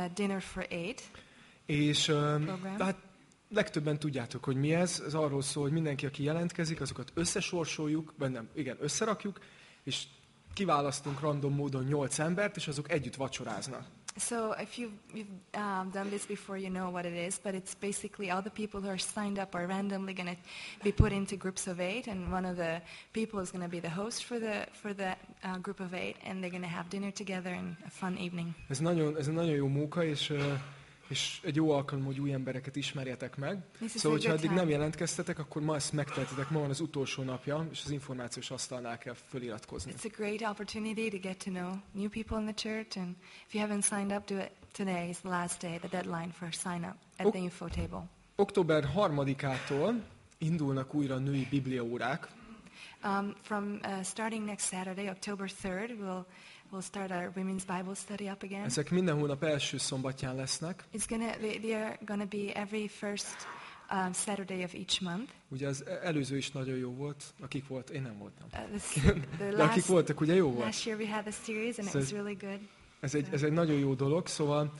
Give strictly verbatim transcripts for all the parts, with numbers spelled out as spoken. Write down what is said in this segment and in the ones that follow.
dinner for eight. És uh, tehát legtöbben tudjátok, hogy mi ez. Ez arról szól, hogy mindenki, aki jelentkezik, azokat összesorsoljuk, vagy nem, igen, összerakjuk, és kiválasztunk random módon nyolc embert, és azok együtt vacsoráznak. So if you've, you've um, done this before, you know what it is, but it's basically all the people who are signed up are randomly going to be put into groups of eight, and one of the people is going to be the host for the for the uh, group of eight, and they're going to have dinner together and a fun evening. Ez nagyon, ez egy nagyon jó munka, és, és egy jó alkalom, hogy új embereket ismerjetek meg. Szóval, hogyha addig nem jelentkeztetek, akkor ma ezt megtehetitek, ma van az utolsó napja, és az információs asztalnál kell föliratkozni. It's a great opportunity to get to know new people in the church, and if you haven't signed up, do it today. Is the last day, the deadline for sign up at o- the info table. Október harmadikától indulnak újra női bibliaórák. Um, from uh, starting next Saturday, October third, we'll we'll start our women's Bible study up again. Ezek minden hónap első szombatján lesznek. It's gonna they, they are gonna be every first um, Saturday of each month. Ugye az előző is nagyon jó volt. Akik volt, én nem voltam. Uh, this, the De akik voltak, ugye jó volt. Last year we had the series and so it was really good. Ez egy, ez egy nagyon jó dolog, szóval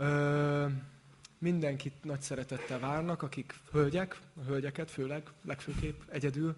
ö, mindenkit nagy szeretettel várnak, akik hölgyek, a hölgyeket főleg, legfőképp, egyedül.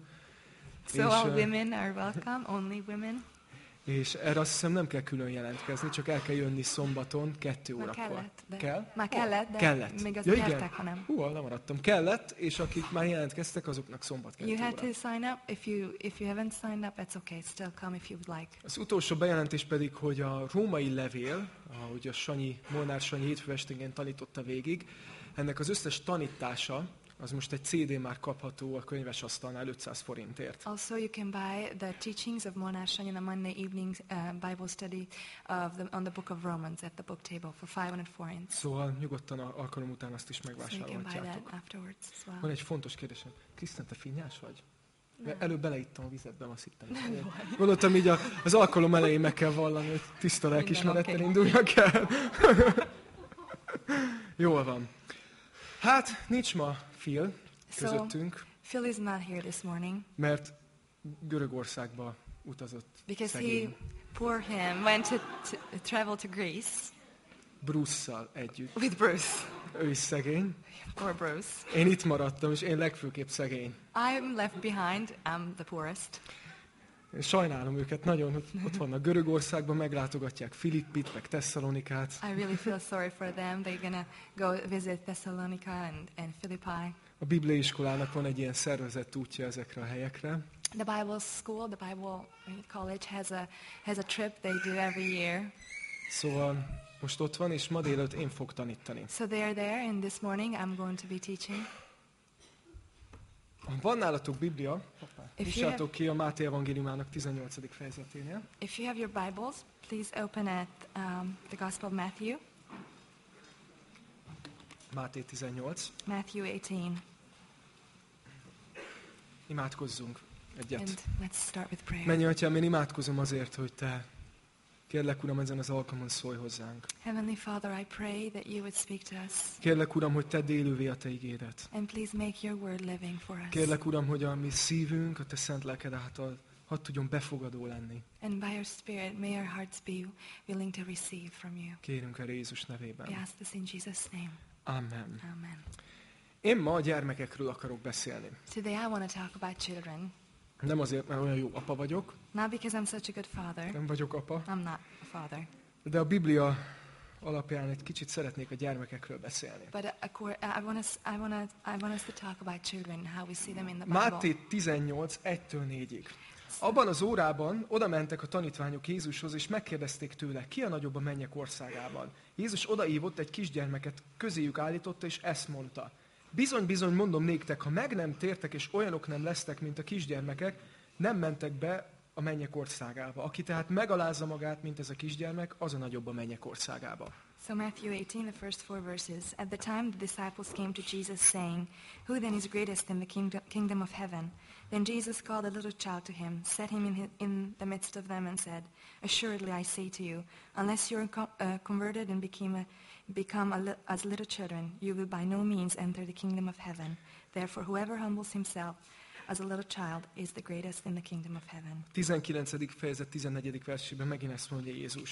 So és, all women are welcome, only women. És erre azt hiszem nem kell külön jelentkezni, csak el kell jönni szombaton kettő órakor. Már kellett, de, kell? Már kellett, de kellett. még az ja, nyertek, ha nem. Hú, lemaradtam. Kellett, és akik már jelentkeztek, azoknak szombat kettő You had óra. to sign up. If you if you haven't signed up, it's okay. Still come if you would like. Az utolsó bejelentés pedig, hogy a római levél, ahogy a Sanyi, Molnár Sanyi hétfő esténként tanította végig, ennek az összes tanítása, az most egy cé dé már kapható a könyvesasztalnál ötszáz forintért. Also, you can buy the teachings of Molnár Sanyi on a Monday evening uh, Bible study of the, on the book of Romans at the book table for five hundred forints. Szóval nyugodtan a alkalom után azt is So you can buy megvásárolhatjátok. that afterwards as well. Van egy fontos kérdésem. Krisztán, te finnyás vagy? Nem. Előbb beleittam a vizedbe, azt hittem. Gondoltam így a, az alkalom elején meg kell vallani, hogy tiszta lelkismerettel okay. induljak el. Jól van. Hát, nincs ma Phil közöttünk. So, Phil is not here this morning. Mert Görögországba utazott Because szegény. he, poor him, went to, to travel to Greece. Bruce-szal együtt. With Bruce. Ő is szegény. Poor Bruce. Én itt maradtam, és én legfőképp szegény. I'm left behind. I'm the poorest. Én sajnálom őket nagyon, hogy ott vannak Görögországban, meglátogatják Filippit, meg Tesszalonikát. I really feel sorry for them. They're gonna go visit Thessalonica and, and Philippi. A Bibliai iskolának van egy ilyen szervezett útja ezekre a helyekre. The Bible school, the Bible college has a has a trip they do every year. Szóval most ott van, és ma délelőtt én fog tanítani. So they are there, and this morning I'm going to be teaching. Van nálatok Biblia, If you nyissátok have- ki a Máté evangéliumának tizennyolcadik fejezeténél. If you have your Bibles, please open at um, the Gospel of Matthew, Máté tizennyolc. Matthew eighteen, Imádkozzunk egyet. and let's start with prayer. Menj, Atyám, én imádkozom azért, hogy Te, kérlek, Uram, ezen az alkalmon szólj hozzánk. Heavenly Father, I pray that you would speak to us, Kérlek, Uram, hogy Tedd élővé a Te igédet. and please make your word living for us. Kérlek, Uram, hogy a mi szívünk, a Te szent lelked által hadd tudjon befogadó lenni. And by your Spirit, may our hearts be willing to receive from you. Kérünk erre Jézus We nevében. ask this in Jesus' name. Amen. Amen. Én ma a gyermekekről akarok beszélni. Today I want to talk about children, Nem azért, mert olyan jó apa vagyok, not because I'm such a good father. nem vagyok apa, I'm not a father. de a Biblia alapján egy kicsit szeretnék a gyermekekről beszélni. But uh, accor- I want us, I want to, I want us to talk about children, how we see them in the Bible. Máté tizennyolc, egytől négyig. Abban az órában oda mentek a tanítványok Jézushoz, és megkérdezték tőle, ki a nagyobb a mennyek országában. Jézus odaívott egy kisgyermeket, közéjük állította, és ezt mondta. Bizony, bizony, mondom néktek, ha meg nem tértek, és olyanok nem lesztek, mint a kisgyermekek, nem mentek be a mennyek országába. Aki tehát megalázza magát, mint ez a kisgyermek, az a nagyobb a mennyek országába. So Matthew eighteen, the first four verses. At the time the disciples came to Jesus saying, "Who then is greatest in the kingdom, kingdom of heaven?" Then Jesus called a little child to him, set him in, his, in the midst of them and said, "Assuredly I say to you, unless you are co- uh, converted and became, a, become a li- as little children, you will by no means enter the kingdom of heaven. Therefore whoever humbles himself as a little child is the greatest in the kingdom of heaven." tizenkilencedik fejezet tizennegyedik versében megint ezt mondja Jézus.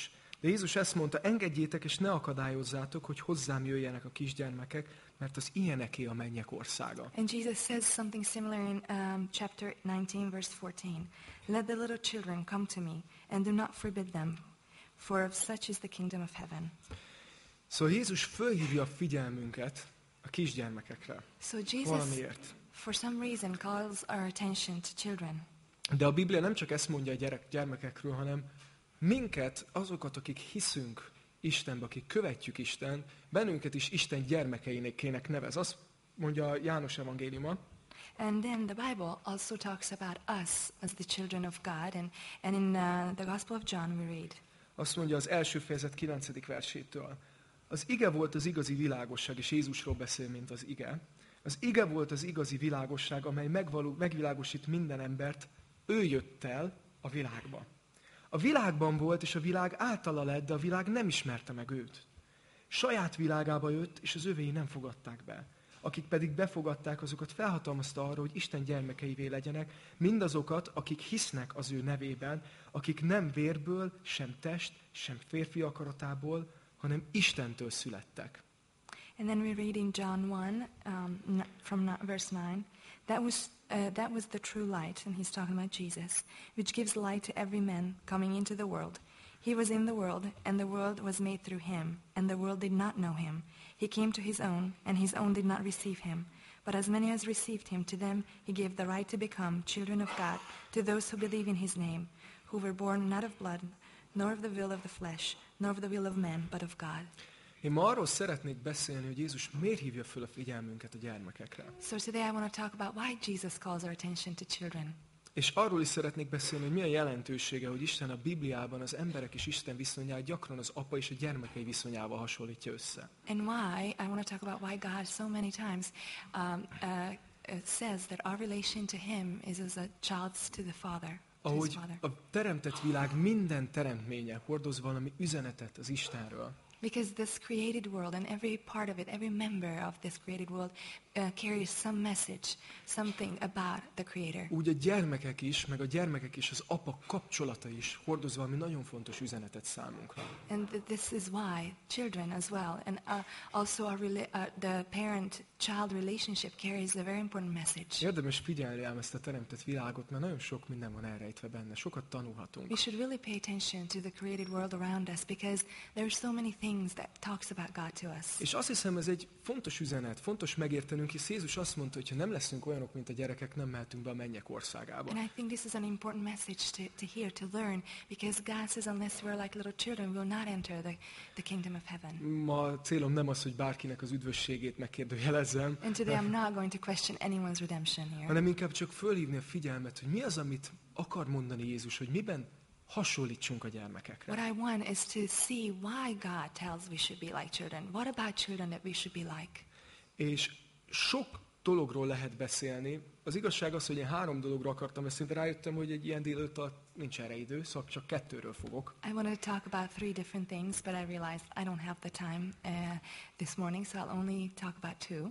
De Jézus ezt mondta, engedjétek és ne akadályozzátok, hogy hozzám jöjjenek a kisgyermekek, mert az ilyeneké a mennyek országa. And Jesus says something similar in um, chapter nineteen, verse fourteen. Let the little children come to me, and do not forbid them, for of such is the kingdom of heaven. Szóval Jézus fölhívja a figyelmünket a kisgyermekekre. So Jesus, Valamiért. for some reason, calls our attention to children. De a Biblia nem csak ezt mondja a gyerek, gyermekekről, hanem minket, azokat, akik hiszünk Istenbe, akik követjük Isten, bennünket is Isten gyermekeinek nevez. Azt mondja János evangéliuma. And then the Bible also talks about us as the children of God. And, and in uh, the Gospel of John we read. Azt mondja az első fejezet kilencedik versétől. Az ige volt az igazi világosság, és Jézusról beszél, mint az ige. Az ige volt az igazi világosság, amely megvaló, megvilágosít minden embert. Ő jött el a világba. A világban volt, és a világ általa lett, de a világ nem ismerte meg őt. Saját világába jött, és az övéi nem fogadták be. Akik pedig befogadták, azokat felhatalmazta arra, hogy Isten gyermekeivé legyenek, mindazokat, akik hisznek az ő nevében, akik nem vérből, sem test, sem férfi akaratából, hanem Istentől születtek. And then we read in John one, um, n- from n- verse nine, that was, uh, that was the true light, and he's talking about Jesus, which gives light to every man coming into the world. He was in the world, and the world was made through him, and the world did not know him. He came to his own, and his own did not receive him. But as many as received him, to them he gave the right to become children of God, to those who believe in his name, who were born not of blood, nor of the will of the flesh, nor of the will of man, but of God. Én ma arról szeretnék beszélni, hogy Jézus miért hívja föl a figyelmünket a gyermekekre. So today I want to talk about why Jesus calls our attention to children. És arról is szeretnék beszélni, hogy mi a jelentősége, hogy Isten a Bibliában az emberek és Isten viszonyát gyakran az apa és a gyermekei viszonyával hasonlítja össze. And why, I want to talk about why God so many times um, uh, it says that our relation to him is as a child's to the father. To his Ahogy father. a teremtett világ minden teremtménye hordoz valami üzenetet az Istenről. Because this created world and every part of it, every member of this created world uh, carries some message, something about the Creator. Úgy a gyermekek is, meg a gyermekek és az apa kapcsolata is hordoz valami nagyon fontos üzenetet számunkra. And th- this is why children as well, and uh, also our rela- uh, the parent-child relationship carries a very important message. Érdemes figyelni ám ezt a teremtett világot, mert nagyon sok minden van elrejtve benne, sokat tanulhatunk. We should really pay attention to the created world around us because there are so many things that talks about God to us. És azt hiszem, ez egy fontos üzenet, fontos megértenünk, hisz Jézus azt mondta, hogy ha nem leszünk olyanok, mint a gyerekek, nem mehetünk be a mennyek országába. And I think this is an important message to, to hear, to learn, because God says unless we're like little children, we will not enter the, the kingdom of heaven. Ma a célom nem az, hogy bárkinek az üdvösségét megkérdőjelezzem, And today I'm not going to question anyone's redemption here. hanem inkább csak fölhívni a figyelmet, hogy mi az, amit akar mondani Jézus, hogy miben hasonlítsunk a gyermekekre. What I want is to see why God tells we should be like children. What about children that we should be like? És sok dologról lehet beszélni. Az igazság az, hogy én három dologra akartam beszélni, de rájöttem, hogy egy ilyen délőtt alatt nincs erre idő, szóval csak kettőről fogok. I want to talk about three different things, but I realized I don't have the time uh, this morning, so I'll only talk about two.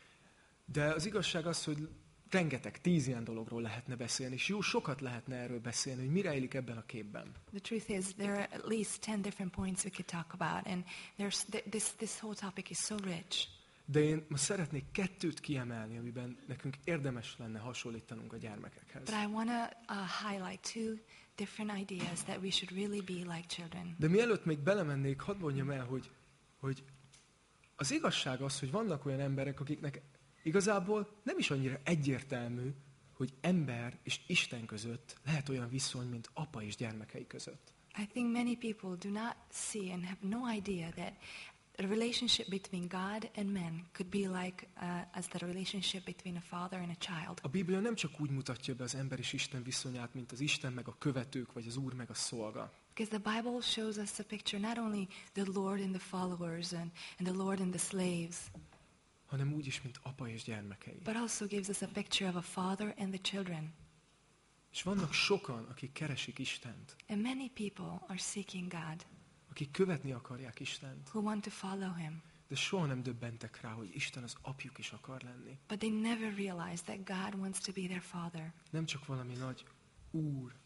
De az igazság az, hogy rengeteg, tíz ilyen dologról lehetne beszélni, és jó sokat lehetne erről beszélni, hogy mi rejlik ebben a képben. The truth is, there are at least ten different points we could talk about, and there's th- this this whole topic is so rich. De én ma szeretnék kettőt kiemelni, amiben nekünk érdemes lenne hasonlítanunk a gyermekekhez. But I want to uh, highlight two different ideas that we should really be like children. De mielőtt még belemennék, hadd mondjam el, hogy, hogy az igazság az, hogy vannak olyan emberek, akiknek igazából nem is annyira egyértelmű, hogy ember és Isten között lehet olyan viszony, mint apa és gyermekei között. I think many people do not see and have no idea that the relationship between God and man could be like uh, as the relationship between a father and a child. A Biblia nem csak úgy mutatja be az ember és Isten viszonyát, mint az Isten meg a követők, vagy az Úr meg a szolga. Because the Bible shows us a picture not only the Lord and the followers and, and the Lord and the slaves, hanem úgy is, mint apa és gyermekei. but also gives us a picture of a father and the children. És vannak sokan, akik keresik Istent, And many people are seeking God, akik követni akarják Istent, who want to follow him, de soha nem döbbentek rá, hogy Isten az apjuk is akar lenni. but they never realize that God wants to be their father. Nem csak valami nagy úr,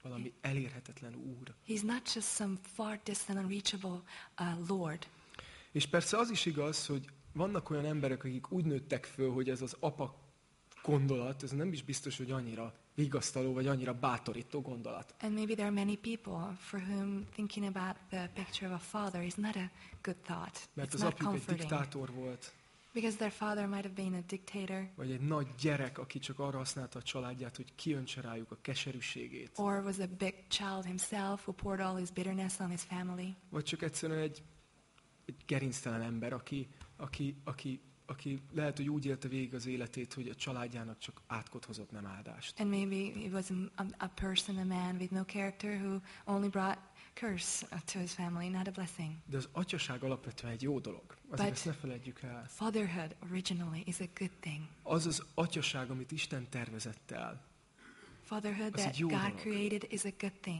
valami elérhetetlen úr. He's not just some far distant, unreachable uh, Lord. És persze az is igaz, hogy vannak olyan emberek, akik úgy nőttek föl, hogy ez az apa gondolat, ez nem is biztos, hogy annyira vigasztaló, vagy annyira bátorító gondolat. And maybe there are many people for whom thinking about the picture of a father is not a good thought. Mert It's az not apjuk egy comforting. diktátor volt, Because their father might have been a dictator, vagy egy nagy gyerek, aki csak arra használta a családját, hogy kiöntse rájuk a keserűségét. or was a big child himself who poured all his bitterness on his family. Vagy csak egyszerűen egy, egy gerinctelen ember, aki, aki, aki, aki lehet, hogy úgy élte végig az életét, hogy a családjának csak átkot hozott, nem áldást. And maybe he was a, a person, a man with no character who only brought curse to his family, not a blessing. De az atyaság alapvetően egy jó dolog. Azért But- ezt ne feledjük el. Fatherhood originally is a good thing. Az az atyaság, amit Isten tervezett el. Fatherhood Az that egy jó God dolog. created is a good thing.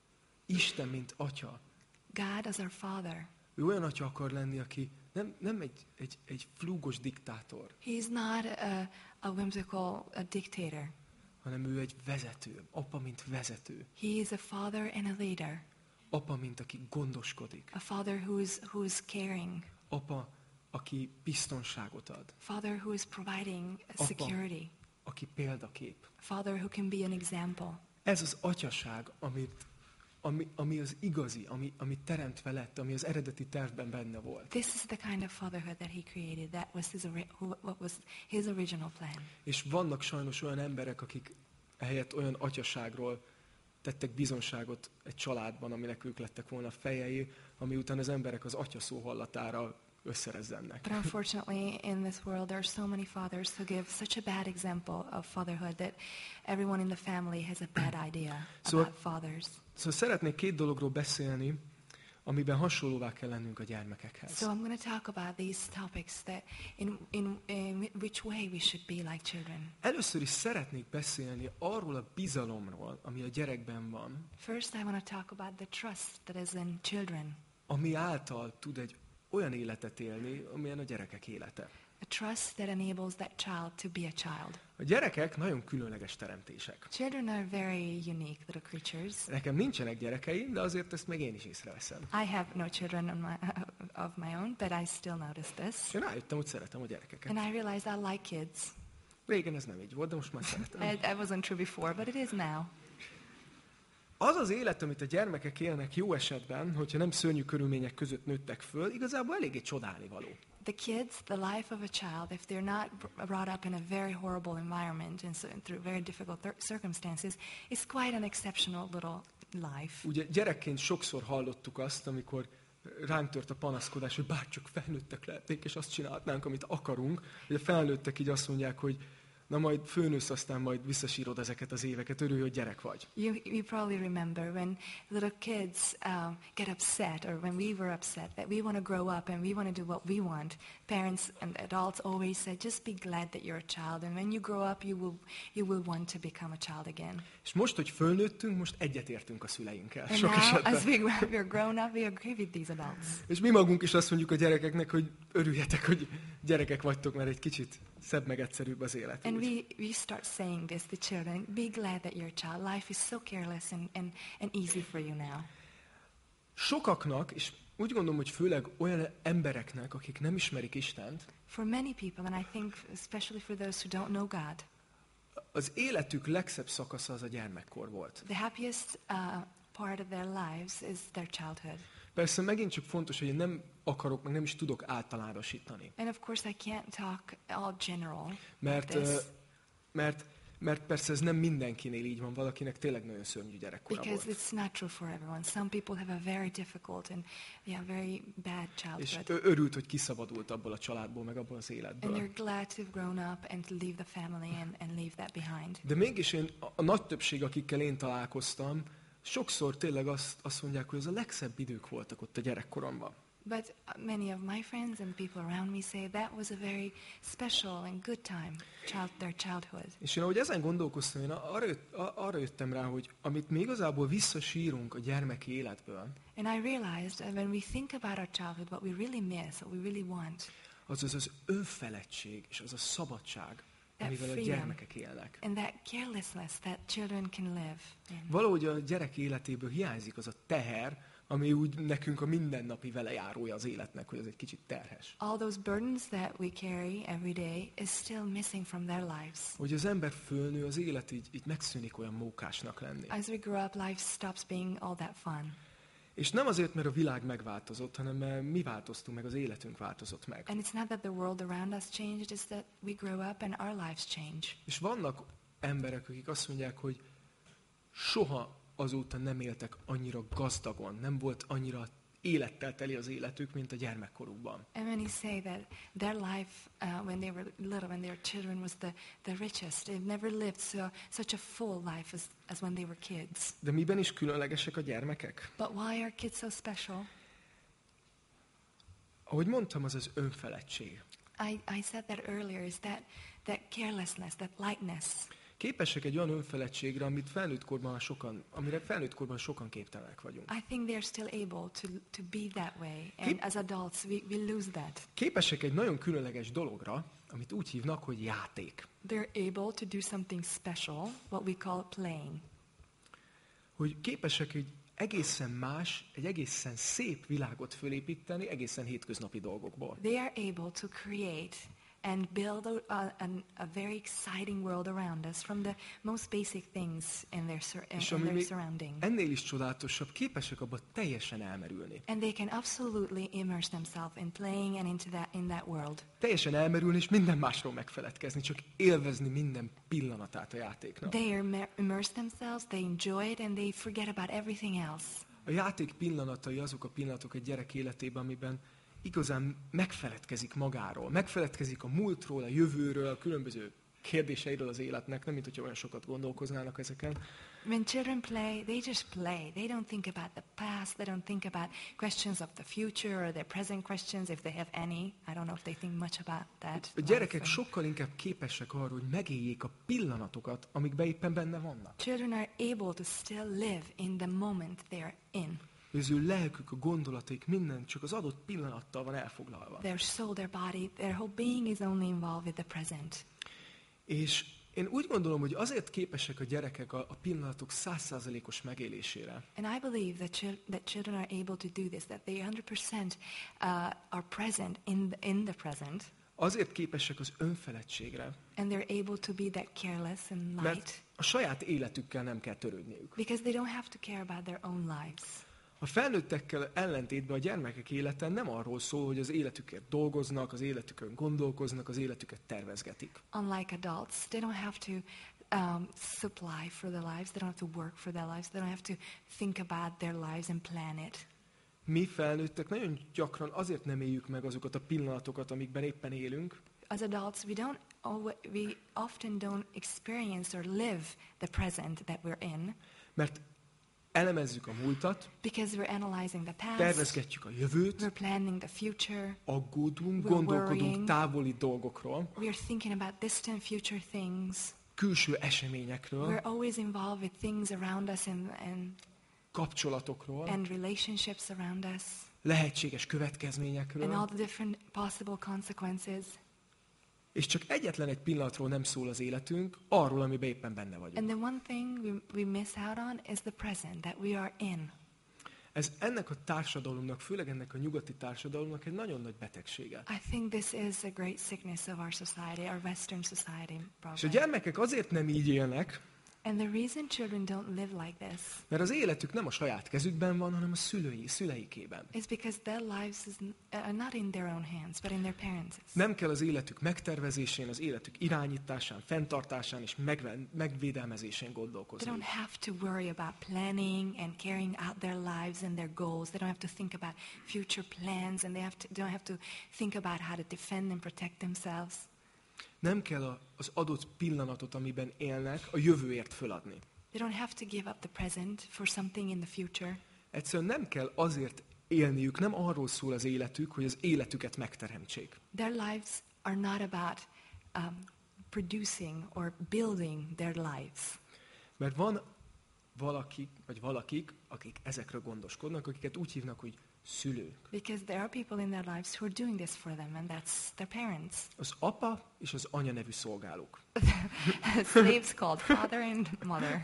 Isten, mint atya. God as our father. Ő olyan atya akar lenni, aki nem, nem egy, egy, egy flúgos diktátor, He's not a, a whimsical a dictator. hanem ő egy vezető. Apa, mint vezető. He is a father and a leader. Apa, mint aki gondoskodik. A father who's who's caring. Apa, aki biztonságot ad. Father who is providing Apa. security. Aki példakép. A father who can be an example. Ez az atyaság, amit, ami, ami az igazi, ami, ami teremtve lett, ami az eredeti tervben benne volt. This is the kind of fatherhood that he created. That was his ori- who- what was his original plan. És vannak sajnos olyan emberek, akik ehelyett olyan atyaságról tettek bizonságot egy családban, aminek ők lettek volna a fejei, ami után az emberek az atya szó hallatára összerezzennek. But unfortunately, in this world, there are so many fathers who give such a bad example of fatherhood that everyone in the family has a bad idea So- about fathers. Szóval szeretnék két dologról beszélni, amiben hasonlóvá kell lennünk a gyermekekhez. So I'm going to talk about these topics that in, in, in which way we should be like children. Először is szeretnék beszélni arról a bizalomról, ami a gyerekben van, First, I want to talk about the trust that is in children. ami által tud egy olyan életet élni, amilyen a gyerekek élete. A trust that enables that child to be a child. A gyerekek nagyon különleges teremtések. Children are very unique little creatures. Nekem nincsenek gyerekeim, de azért ezt még én is észreveszem. I have no children on my, of my own, but I still notice this. És én rájöttem, hogy szeretem a gyerekeket. And I realized I like kids. Régen ez nem így volt, de most már szeretem. That, that wasn't true before, but it is now. Az az élet, amit a gyermekek élnek jó esetben, hogyha nem szörnyű körülmények között nőttek föl, igazából eléggé csodálnivaló. The kids, the life of a child, if they're not br- brought up in a very horrible environment and so, through very difficult th- circumstances, it's quite an exceptional little life. Ugye gyerekként sokszor hallottuk azt, amikor ránk tört a panaszkodás, hogy bárcsak felnőttek lehetnénk, és azt csinálhatnánk, amit akarunk, hogy a felnőttek így azt mondják, hogy na majd főnősz, aztán majd visszasírod ezeket az éveket, örülj, hogy gyerek vagy. You, you probably remember when little kids um, get upset, or when we were upset, that we want to grow up and we want to do what we want. Parents and adults always said, just be glad that you're a child, and when you grow up, you will, you will want to become a child again. És most, hogy fölnőttünk, most egyetértünk a szüleinkkel. And Sok now, esetben. as we, we're grown up, we agree with these adults. És mi magunk is azt mondjuk a gyerekeknek, hogy örüljetek, hogy gyerekek vagytok, mert egy kicsit szebb meg egyszerűbb az élet. And úgy. we, we start saying this to children, be glad that you're a child. Life is so careless and, and, and easy for you now. Sokaknak, és úgy gondolom, hogy főleg olyan embereknek, akik nem ismerik Istent, For many people, and I think especially for those who don't know God, az életük legszebb szakasza az a gyermekkor volt. the happiest uh, part of their lives is their childhood. Persze megint csak fontos, hogy én nem akarok, meg nem is tudok általánosítani. And of course I can't talk all general Mert, like this, ö, mert, mert persze ez nem mindenkinél így van, valakinek tényleg nagyon szörnyű gyerekkora because volt. it's not true for everyone. Some people have a very difficult and yeah, very bad És childhood. ö- örült, hogy kiszabadult abból a családból, meg abból az And életből. they're glad to have grown up and to leave the family and, and leave that behind. De mégis én, a, a nagy többség, akikkel én találkoztam, sokszor tényleg azt, azt mondják, hogy ez a legszebb idők voltak ott a gyerekkoromban. But many of my friends and people around me say that was a very special and good time, child, their childhood. És én ahogy ezen gondolkoztam, én arra, jött, a- arra jöttem rá, hogy amit mi igazából visszasírunk a gyermeki életből, And I realized that when we think about our childhood, what we really miss, what we really want, az az az önfeledtség és az a szabadság, amivel a gyermekek élnek. and that carelessness that children can live in. Valahogy a gyerek életéből hiányzik az a teher, ami úgy nekünk a mindennapi velejárója az életnek, hogy ez egy kicsit terhes. All those burdens that we carry every day is still missing from their lives. Hogy az ember fölnő, az élet így, így megszűnik olyan mókásnak lenni. As we grow up, life stops being all that fun. És nem azért, mert a világ megváltozott, hanem mert mi változtunk meg, az életünk változott meg. And it's not that the world around us changed, it's that we grow up and our lives change. És vannak emberek, akik azt mondják, hogy soha azóta nem éltek annyira gazdagon, nem volt annyira élettel teli az életük, mint a gyermekkorukban. And many say that their life, uh, when they were little, when they were children, was the, the richest. They've never lived so, such a full life as, as when they were kids. De miben is különlegesek a gyermekek? But why are kids so special? Ahogy mondtam, az az önfeledtség. I, I said that earlier, is that, that carelessness, that lightness. Képesek egy olyan önfeledtségre, amit felnőtt korban sokan, amire felnőtt korban sokan képtelenek vagyunk. I think they're still able to, to be that way. And Kép- as adults, we, we lose that. Képesek egy nagyon különleges dologra, amit úgy hívnak, hogy játék. They're able to do something special, what we call playing. Hogy képesek egy egészen más, egy egészen szép világot fölépíteni, egészen hétköznapi dolgokból. They are able to create and build a, a, an- a very exciting world around us from the most basic things in their, sur- in, És in ami their még surrounding. ennél is csodálatosabb, képesek abba teljesen elmerülni. And they can absolutely immerse themselves in playing and into that, in that world. Teljesen elmerülni, és minden másról megfeledkezni, csak élvezni minden pillanatát a játéknak. They immer- immerse themselves, they enjoy it, and they forget about everything else. A játék pillanatai azok a pillanatok egy gyerek életében, amiben igazán megfeledkezik magáról, megfeledkezik a múltról, a jövőről, a különböző kérdéseiről az életnek, nem mint hogyha olyan sokat gondolkoznának ezeken. When children play, they just play. They don't think about the past. They don't think about questions of the future or their present questions, if they have any. I don't know if they think much about that. A gyerekek sokkal inkább képesek arra, hogy megéljék a pillanatokat, amikben éppen benne vannak. Children are able to still live in the moment they are in. Az ő lelkük, a gondolataik, minden csak az adott pillanattal van elfoglalva. Their soul, their body, their whole being is only involved with the present. És én úgy gondolom, hogy azért képesek a gyerekek a, a pillanatok száz százalékos megélésére, And I believe that, chil- that children are able to do this, that they one hundred percent uh, are present in the, in the present, azért képesek az önfeledtségre, and they're able to be that careless and light, mert a saját életükkel nem kell törődniük. because they don't have to care about their own lives. A felnőttekkel ellentétben a gyermekek élete nem arról szól, hogy az életükért dolgoznak, az életükön gondolkoznak, az életüket tervezgetik. Unlike adults, they don't have to um, supply for their lives. They don't have to work for their lives. They don't have to think about their lives and plan it. Mi felnőttek nagyon gyakran azért nem éljük meg azokat a pillanatokat, amikben éppen élünk, As adults, we don't always, we often don't experience or live the present that we're in, mert elemezzük a múltat, because we're analyzing the past. tervezgetjük a jövőt, We're planning the future. aggódunk, We're gondolkodunk worrying. távoli dolgokról, We're thinking about distant future things. külső eseményekről, We're always involved with things around us and, and, kapcsolatokról, and relationships around us lehetséges and all következményekről, the different possible consequences. és csak egyetlen egy pillanatról nem szól az életünk, arról, amiben éppen benne vagyunk. And the one thing we, we miss out on is the present that we are in. Ez ennek a társadalomnak, főleg ennek a nyugati társadalomnak egy nagyon nagy betegsége. I think this is a great sickness of our society, our Western society És a probably. gyermekek azért nem így élnek, And the reason children don't live like this mert az életük nem a saját kezükben van, hanem a szülői, szüleikében. is because their lives is, n- are not in their own hands, but in their parents'. Nem kell az életük megtervezésén, az életük irányításán, fenntartásán és megve- megvédelmezésén They gondolkozni. don't have to worry about planning and carrying out their lives and their goals. They don't have to think about future plans, and they have to, don't have to think about how to defend and protect themselves. Nem kell a- az adott pillanatot, amiben élnek, a jövőért föladni. They don't have to give up the present for something in the future. Egyszerűen nem kell azért élniük, nem arról szól az életük, hogy az életüket megteremtsék. Their lives are not about um, producing or building their lives. Mert van valaki, vagy valakik, akik ezekről gondoskodnak, akiket úgy hívnak, hogy szülők. Because there are people in their lives who are doing this for them, and that's their parents. Az apa és az anya nevű szolgálók. Slaves called father and mother.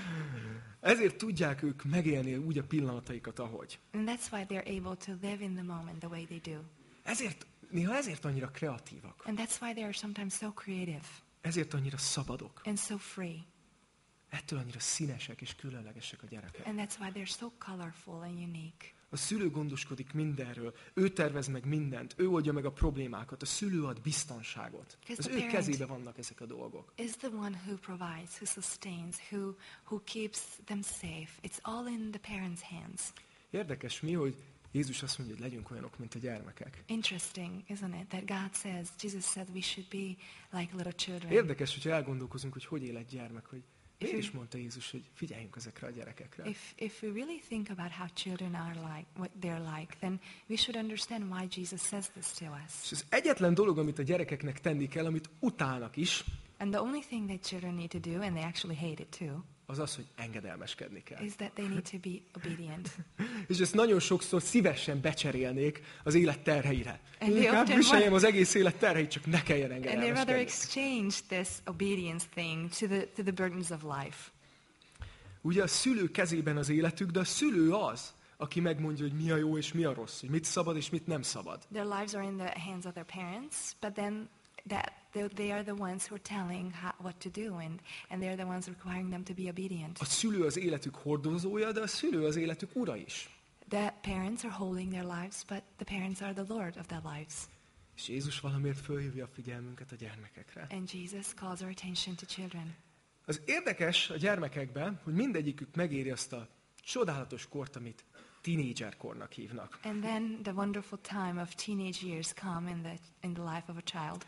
Ezért tudják ők megélni úgy a pillanataikat, ahogy. And that's why they're able to live in the moment the way they do. Ezért, néha ezért annyira kreatívak. And that's why they are sometimes so creative Ezért annyira szabadok. and so free. Ettől annyira színesek és különlegesek a gyerekek. And that's why they're so colorful and unique. A szülő gondoskodik mindenről, ő tervez meg mindent, ő oldja meg a problémákat, a szülő ad biztonságot. Az ő kezébe vannak ezek a dolgok. Is the one who provides, who sustains, who, who keeps them safe. It's all in the parents' hands. Érdekes mi, hogy Jézus azt mondja, hogy legyünk olyanok, mint a gyermekek. Interesting, isn't it? That God says, Jesus said we should be like little children. Érdekes, hogyha elgondolkozunk, hogy hogy él egy gyermek, hogy miért is mondta Jézus, hogy figyeljünk ezekre a gyerekekre. If, if we really think about how children are like, what they're like, then we should understand why Jesus says this to us. És az egyetlen dolog, amit a gyerekeknek tenni kell, amit utálnak is, And the only thing that children need to do, and they actually hate it too, az az, hogy engedelmeskedni kell. is that they need to be obedient. És ezt nagyon sokszor szívesen becserélnék az élet terheire. And Én they inkább often viseljem want- az egész élet terheit, csak ne kelljen And they rather engedelmeskedni. exchange this obedience thing to the, to the burdens of life. Ugye a szülő kezében az életük, de a szülő az, aki megmondja, hogy mi a jó és mi a rossz, hogy mit szabad és mit nem szabad. Their lives are in the hands of their parents, but then that they, they are the ones who are telling how, what to do, and, and they're the ones requiring them to be obedient. A szülő az életük hordozója, de a szülő az életük ura is. The parents are holding their lives, but the parents are the Lord of their lives. És Jézus valamiért fölhívja a figyelmünket a gyermekekre. And Jesus calls our attention to children. Az érdekes a gyermekekben, hogy mindegyikük megéri azt a csodálatos kort, amit tínédzserkornak hívnak. And then the wonderful time of teenage years come in the, in the life of a child.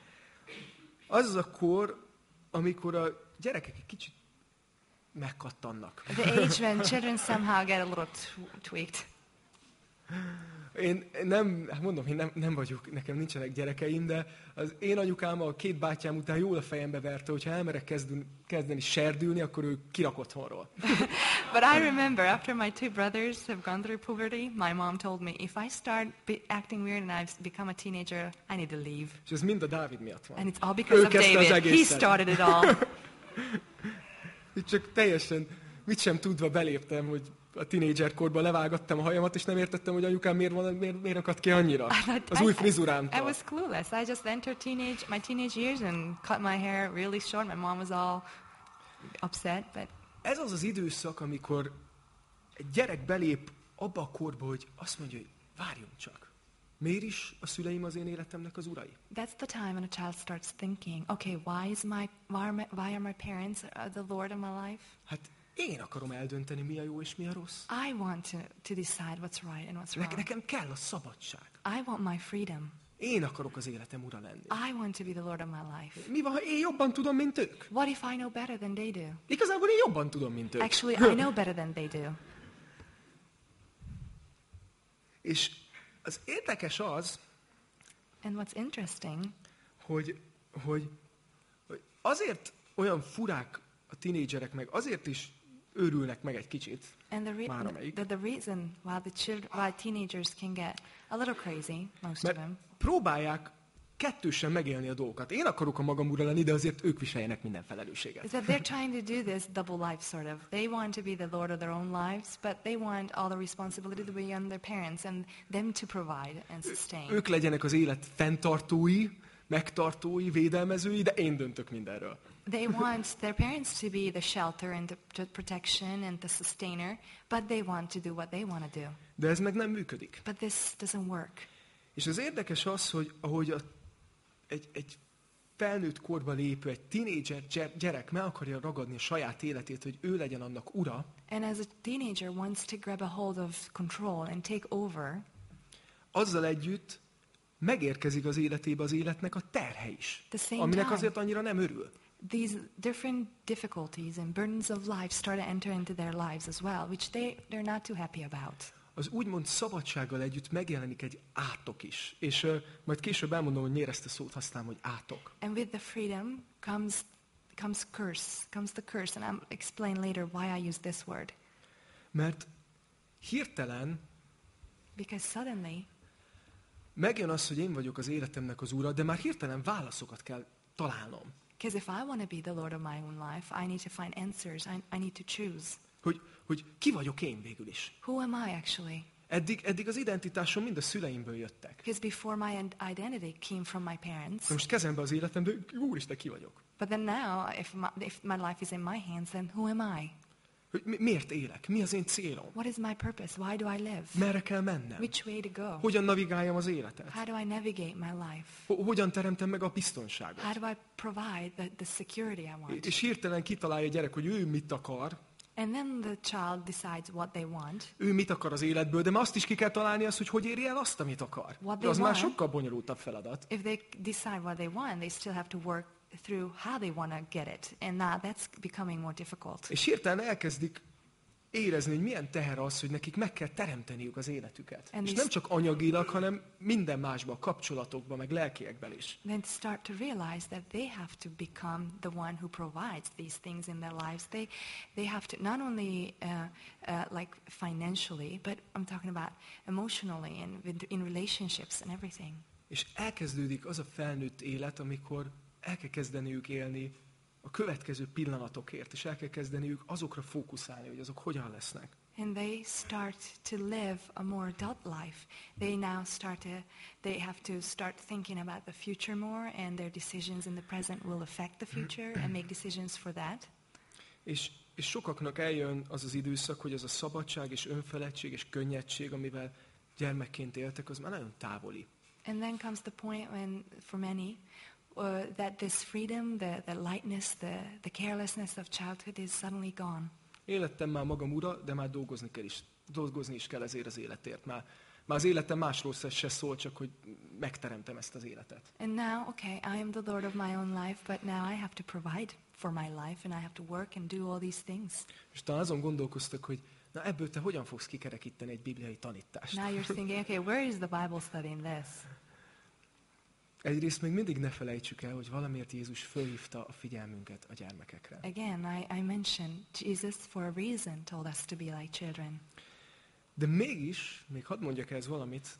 Az az a kor, amikor a gyerekek egy kicsit megkattannak. The age when children somehow get a little tw- tweaked. Én nem, hát mondom, én nem, nem vagyok, nekem nincsenek gyerekeim, de az én anyukám a két bátyám után jól a fejembe verte, hogyha elmerek kezdeni, kezdeni serdülni, akkor ő kirak otthonról. But I remember after my two brothers have gone through puberty, my mom told me, if I start be acting weird and I've become a teenager, I need to leave. És ez mind a Dávid miatt van. And it's all because Ő of kezdte az David. He egészet. started it all. Így csak teljesen, mit sem tudva beléptem, hogy a tínédzserkorban levágattam a hajamat, és nem értettem, hogy anyukám miért, van, miért, miért akadt ki annyira. Az új I frizurámtól. was clueless. I just entered teenage, my teenage years and cut my hair really short. My mom was all upset, but Ez az az időszak, amikor egy gyerek belép abba a korba, hogy azt mondja, hogy várjunk csak. Miért is a szüleim az én életemnek az urai? that's the time when a child starts thinking, okay, why is my why are my, why are my parents uh, the Lord of my life? Hát én akarom eldönteni, mi a jó és mi a rossz. I want to, to decide what's right and what's Ne- wrong. nekem kell a szabadság. I want my freedom. Én akarok az életem ura lenni. I want to be the Lord of my life. Mi van, ha én jobban tudom, mint ők? What if I know better than they do? Igazából én jobban tudom, mint ők. Actually, I know better than they do. És az érdekes az, And what's interesting, hogy, hogy, hogy azért olyan furák a tinédzserek, meg azért is őrülnek meg egy kicsit, and the, re- Már amelyik. the, the reason why the children, why teenagers can get a little crazy, most of mert them, próbálják kettősen megélni a dolgokat. Én akarok a magam ura lenni, de azért ők viseljenek minden is felelősséget. that they're trying to do this double life sort of. They want to be the Lord of their own lives, but they want all the responsibility to be on their parents and them to provide and sustain. Ők legyenek az élet fenntartói, megtartói, védelmezői, de én döntök mindenről. They want their parents to be the shelter and the, the protection and the sustainer, but they want to do what they want to do. De ez meg nem működik. But this doesn't work. És az érdekes az, hogy ahogy a, egy, egy felnőtt korba lépő, egy tínédzser gyer- gyerek meg akarja ragadni a saját életét, hogy ő legyen annak ura, And as a teenager wants to grab a hold of control and take over, azzal együtt megérkezik az életébe az életnek a terhe is, The same aminek time. azért annyira nem örül. these different difficulties and burdens of life start to enter into their lives as well, which they, they're not too happy about. Az úgymond szabadsággal együtt megjelenik egy átok is. És uh, majd később elmondom, hogy miért ezt a szót használom, hogy átok. And with the freedom comes comes curse, comes the curse, and I'll explain later why I use this word. Mert hirtelen Because suddenly megjön az, hogy én vagyok az életemnek az ura, de már hirtelen válaszokat kell találnom. Because if I want to be the Lord of my own life, I need to find answers. I, I need to choose. Hogy, hogy ki vagyok én végül is. Who am I actually? Eddig, eddig az identitásom mind a szüleimből jöttek. Because before my identity came from my parents. De most kezembe az életembe, úristen, ki vagyok. But then now, if my, if my life is in my hands, then who am I? Hogy mi, miért élek? Mi az én célom? What is my purpose? Why do I live? Merre kell mennem? Which way to go? Hogyan navigáljam az életet? How do I navigate my life? Ho- hogyan teremtem meg a biztonságot? How do I provide the, the security I want? És hirtelen kitalálja a gyerek, hogy ő mit akar, And then the child decides what they want. ő mit akar az életből, de már azt is ki kell találni az, hogy hogy éri el azt, amit akar. What De az they már want. sokkal bonyolultabb feladat. If they decide what they want, they still have to work through how they want to get it. And now that's becoming more difficult. És hirtelen elkezdik érezni, hogy milyen teher az, hogy nekik meg kell teremteniük az életüket. And És this- nem csak anyagilag, hanem minden másban, a kapcsolatokban, meg lelkiekben is. Then start to realize that they have to become the one who provides these things in their lives. They, they have to not only uh, uh, like financially, but I'm talking about emotionally and with, in relationships and everything. És elkezdődik az a felnőtt élet, amikor el kell kezdeniük élni a következő pillanatokért, és el kell kezdeniük azokra fókuszálni, hogy azok hogyan lesznek. And they start to live a more adult life. They now start to, they have to start thinking about the future more, and their decisions in the present will affect the future and make decisions for that. És, és sokaknak eljön az az időszak, hogy az a szabadság és önfeledtség és könnyedség, amivel gyermekként éltek, az már nagyon távoli. And then comes the point when, for many, uh, that this freedom, the, the lightness, the, the carelessness of childhood is suddenly gone. Én lettem már magam ura, de már dolgozni, kell is, dolgozni is kell ezért az életért. Már, már az életem másról se szól, csak hogy megteremtem ezt az életet. And now, okay, I am the Lord of my own life, but now I have to provide for my life, and I have to work and do all these things. És talán azon gondolkoztak, hogy na ebből te hogyan fogsz kikerekíteni egy bibliai tanítást? Now you're thinking, okay, where is the Bible study in this? Egyrészt még mindig ne felejtsük el, hogy valamiért Jézus fölhívta a figyelmünket a gyermekekre. Again, I, I mentioned Jesus for a reason told us to be like children. De mégis, még hadd mondjak ehhez valamit,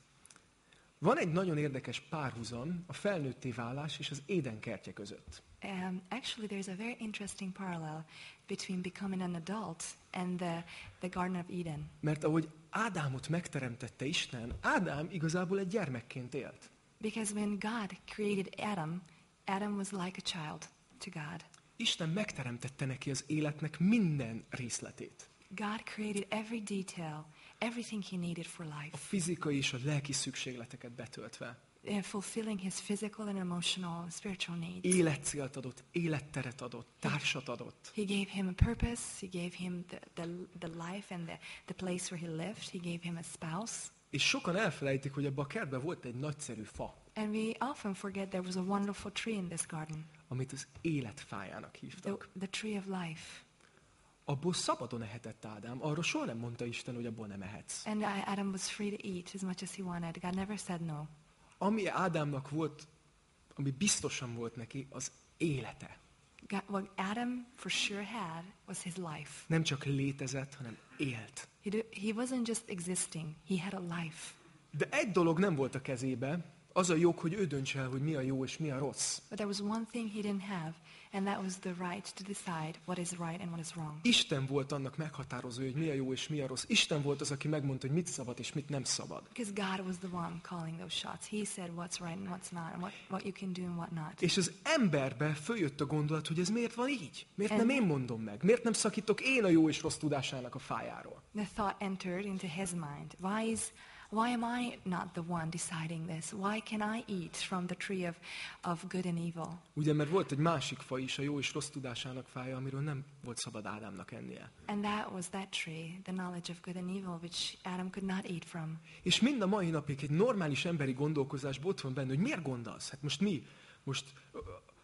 van egy nagyon érdekes párhuzam a felnőtté válás és az Éden kertje között. Um, actually, there's a very interesting parallel between becoming an adult and the, the Garden of Eden. Mert ahogy Ádámot megteremtette Isten, Ádám igazából egy gyermekként élt. Because when God created Adam, Adam was like a child to God. Isten megteremtette neki az életnek minden részletét. God created every detail, everything he needed for A life, fizikai és a lelki szükségleteket betöltve. uh, fulfilling his physical and emotional, spiritual needs. Életcélt adott, életteret adott, társat adott. He gave him a purpose, he gave him the, the, the life and the, the place where he lived, he gave him a spouse. És sokan elfelejtik, hogy abban a kertben volt egy nagyszerű fa, And we often forget there was a wonderful tree in this garden, amit az életfájának the, hívtak. the tree of life. Abból szabadon ehetett Ádám, arról soha nem mondta Isten, hogy abból nem ehetsz. And I- Adam was free to eat as much as he wanted. God never said no. Ami Ádámnak volt, ami biztosan volt neki, az élete. God, what Adam for sure had was his life. Nem csak létezett, hanem élt. He, do, he wasn't just existing, he had a life. De egy dolog nem volt a kezébe, az a jog, hogy ő dönts el, hogy mi a jó és mi a rossz. But there was one thing he didn't have, and that was the right to decide what is right and what is wrong. Isten volt annak meghatározó, hogy mi a jó és mi a rossz. Isten volt az, aki megmondta, hogy mit szabad és mit nem szabad. Because God was the one calling those shots. He said what's right and what's not, and what, what you can do and what not. És az emberbe följött a gondolat, hogy ez miért van így? Miért nem én mondom meg? Miért nem szakítok én a jó és rossz tudásának a fájáról? The thought entered into his mind. Why is why am I not the one deciding this? Why can I eat from the tree of, of good and evil? Ugye, mert volt egy másik fa is, a jó és rossz tudásának fája, amiről nem volt szabad Ádámnak ennie. And that was that tree, the knowledge of good and evil, which Adam could not eat from. És mind a mai napig egy normális emberi gondolkozásban ott van benne, hogy miért gond az? Hát most mi? Most... ö,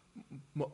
Ma,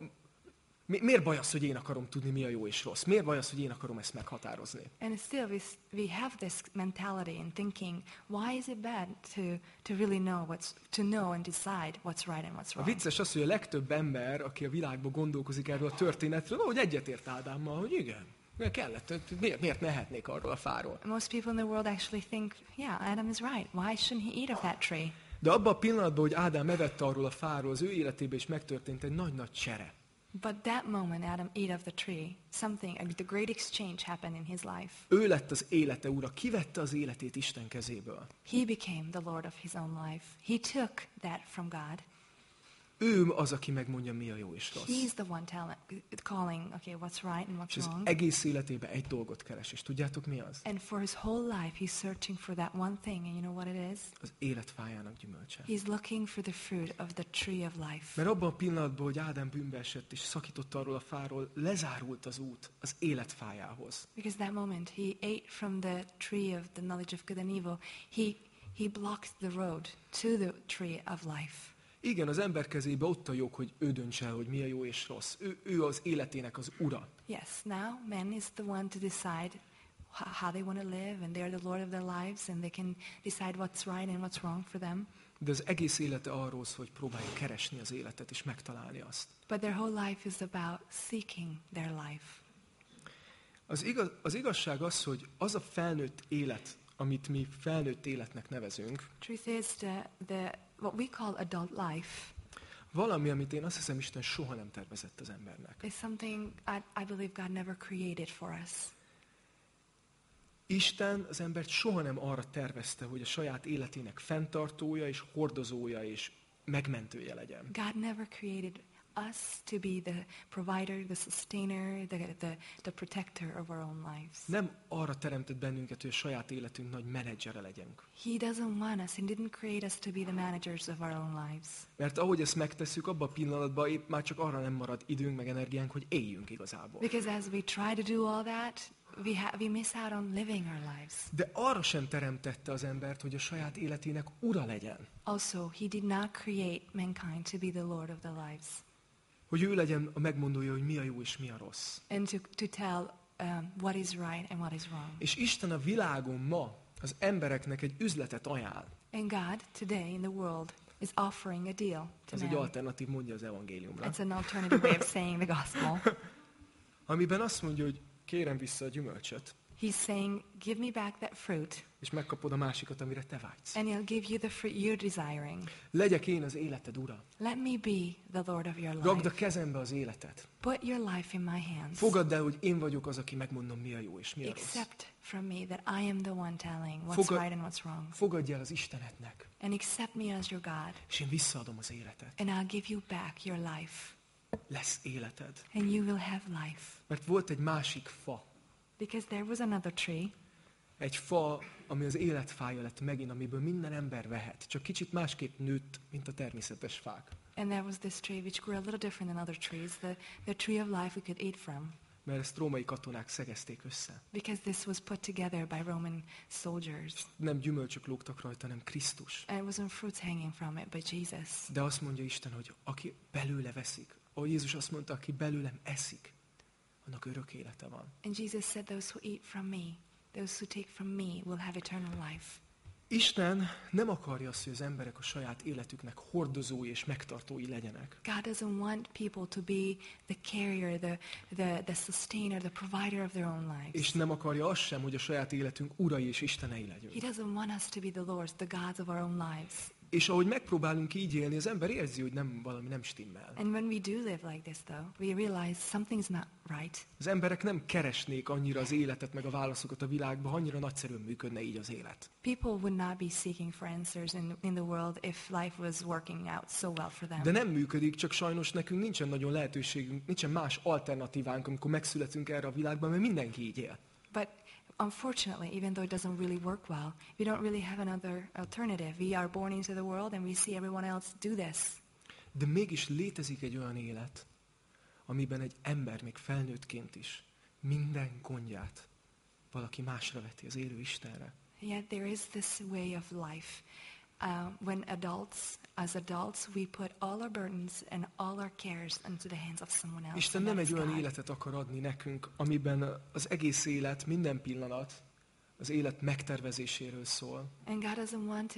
mi miért baj az, hogy én akarom tudni, mi a jó és rossz? Miért baj az, hogy én akarom ezt meghatározni? And still we, s- we have this mentality and thinking, why is it bad to, to really know what's, to know and decide what's right and what's A wrong? vicces az, hogy a legtöbb ember, aki a világban gondolkozik erről a történetről, valahogy egyetért Ádámmal, hogy igen, Miért kellett? Miért, miért mehetnék arról a fáról? Most people in the world actually think, yeah, Adam is right. Why shouldn't he eat of that tree? De abban a pillanatban, hogy Ádám evette arról a fáról, az ő életében is megtörtént egy nagy-nagy csere. But that moment Adam ate of the tree, something, the great exchange happened in his life. Ő lett az élete ura, kivette az életét Isten kezéből. He became the Lord of his own life. He took that from God. Ő az, aki megmondja, mi a jó és rossz. He's the one telling, calling, okay, what's right and what's És az wrong. egész életében egy dolgot keres, és tudjátok mi az? And for his whole life, he's searching for that one thing, and you know what it is? Az életfájának gyümölcse. He's looking for the fruit of the tree of life. Mert abban a pillanatban, hogy Ádám bűnbe esett, és szakította arról a fáról, lezárult az út az életfájához. Because that moment he ate from the tree of the knowledge of good and evil, he, he blocked the road to the tree of life. Igen, az ember kezébe ott a jog, hogy ő döntse el, hogy mi a jó és rossz. Ő, ő az életének az ura. Yes, now man is the one to decide how, how they want to live, and they're the Lord of their lives, and they can decide what's right and what's wrong for them. De az egész élete arról szól, hogy próbálja keresni az életet, és megtalálni azt. But their whole life is about seeking their life. Az, igaz, az igazság az, hogy az a felnőtt élet, amit mi felnőtt életnek nevezünk, Truth is, the, the what we call adult life valami, amit én azt hiszem, Isten soha nem tervezett az embernek. is something I, I believe God never created for us. Isten az embert soha nem arra tervezte, hogy a saját életének fenntartója és hordozója és megmentője legyen. God never created us to be the provider, the sustainer, the, the, the protector of our own lives. Nem arra teremtett bennünket, hogy a saját életünk nagy menedzsere legyünk. He doesn't want us, He didn't create us to be the managers of our own lives. Mert ahogy ezt megtesszük, abban a pillanatban épp már csak arra nem marad időnk meg energiánk, hogy éljünk igazából. Because as we try to do all that, we, ha- we miss out on living our lives. De arra sem teremtette az embert, hogy a saját életének ura legyen. Also, He did not create mankind to be the Lord of the lives Hogy ő legyen a megmondója, hogy mi a jó és mi a rossz. and to, to tell um, what is right and what is wrong. És Isten a világon ma az embereknek egy üzletet ajánl. And God today in the world is offering a deal to Ez egy man. alternatív mondja az evangéliumra. It's an alternative way of saying the gospel. Amiben azt mondja, hogy kérem vissza a gyümölcsöt, He's saying, give me back that fruit, és megkapod a másikat, amire te vágysz. and He'll give you the fruit you're desiring. Legyek én az életed ura. Let me be the Lord of your Ragd a life. kezembe az életet. Put your life in my hands. Fogadd el, hogy én vagyok az, aki megmondom, mi a jó és mi a rossz. Accept from me that I am the one telling what's Fogad- right and what's wrong. Fogadj el az Istenetnek, And accept me as your God, és én visszaadom az életet. and I'll give you back your life. Lesz életed. And you will have life. Mert volt egy másik fa. Because there was another tree, Egy fa, ami az életfája lett megint, amiből minden ember vehet. Csak kicsit másképp nőtt, mint a természetes fák. and there was this tree which grew a little different than other trees, the, the tree of life we could eat from. Mert ezt római katonák szegezték össze. Because this was put together by Roman soldiers. Nem gyümölcsök lógtak rajta, hanem Krisztus. And it wasn't fruits hanging from it, but Jesus. De azt mondja Isten, hogy aki belőle veszik, ahogy Jézus azt mondta, aki belőlem eszik, annak örök élete van. And Jesus said, those who eat from me, those who take from me will have eternal life. Isten nem akarja azt, hogy az emberek a saját életüknek hordozói és megtartói legyenek. God doesn't want people to be the carrier, the, the, the sustainer, the provider of their own lives. És nem akarja azt sem, hogy a saját életünk urai és istenei legyünk. He doesn't want us to be the lords, the gods of our own lives. És ahogy megpróbálunk így élni, az ember érzi, hogy nem, valami nem stimmel. And when we do live like this, though, we realize something's not right. Az emberek nem keresnék annyira az életet, meg a válaszokat a világban, annyira nagyszerűen működne így az élet. People would not be seeking for answers in, in the world if life was working out so well for them. De nem működik, csak sajnos nekünk nincsen nagyon lehetőségünk, nincsen más alternatívánk, amikor megszületünk erre a világban, mert mindenki így él. But unfortunately, even though it doesn't really work well, we don't really have another alternative. We are born into the world and we see everyone else do this. De mégis létezik egy olyan élet, amiben egy ember még felnőttként is minden gondját valaki másra veti, az élő Istenre. Yet there is this way of life. Uh, when adults, as adults, we put all our burdens and all our cares into the hands of someone else. Isten and nem that egy is olyan God. életet akar adni nekünk, amiben az egész élet, minden pillanat az élet megtervezéséről szól. And God doesn't want to,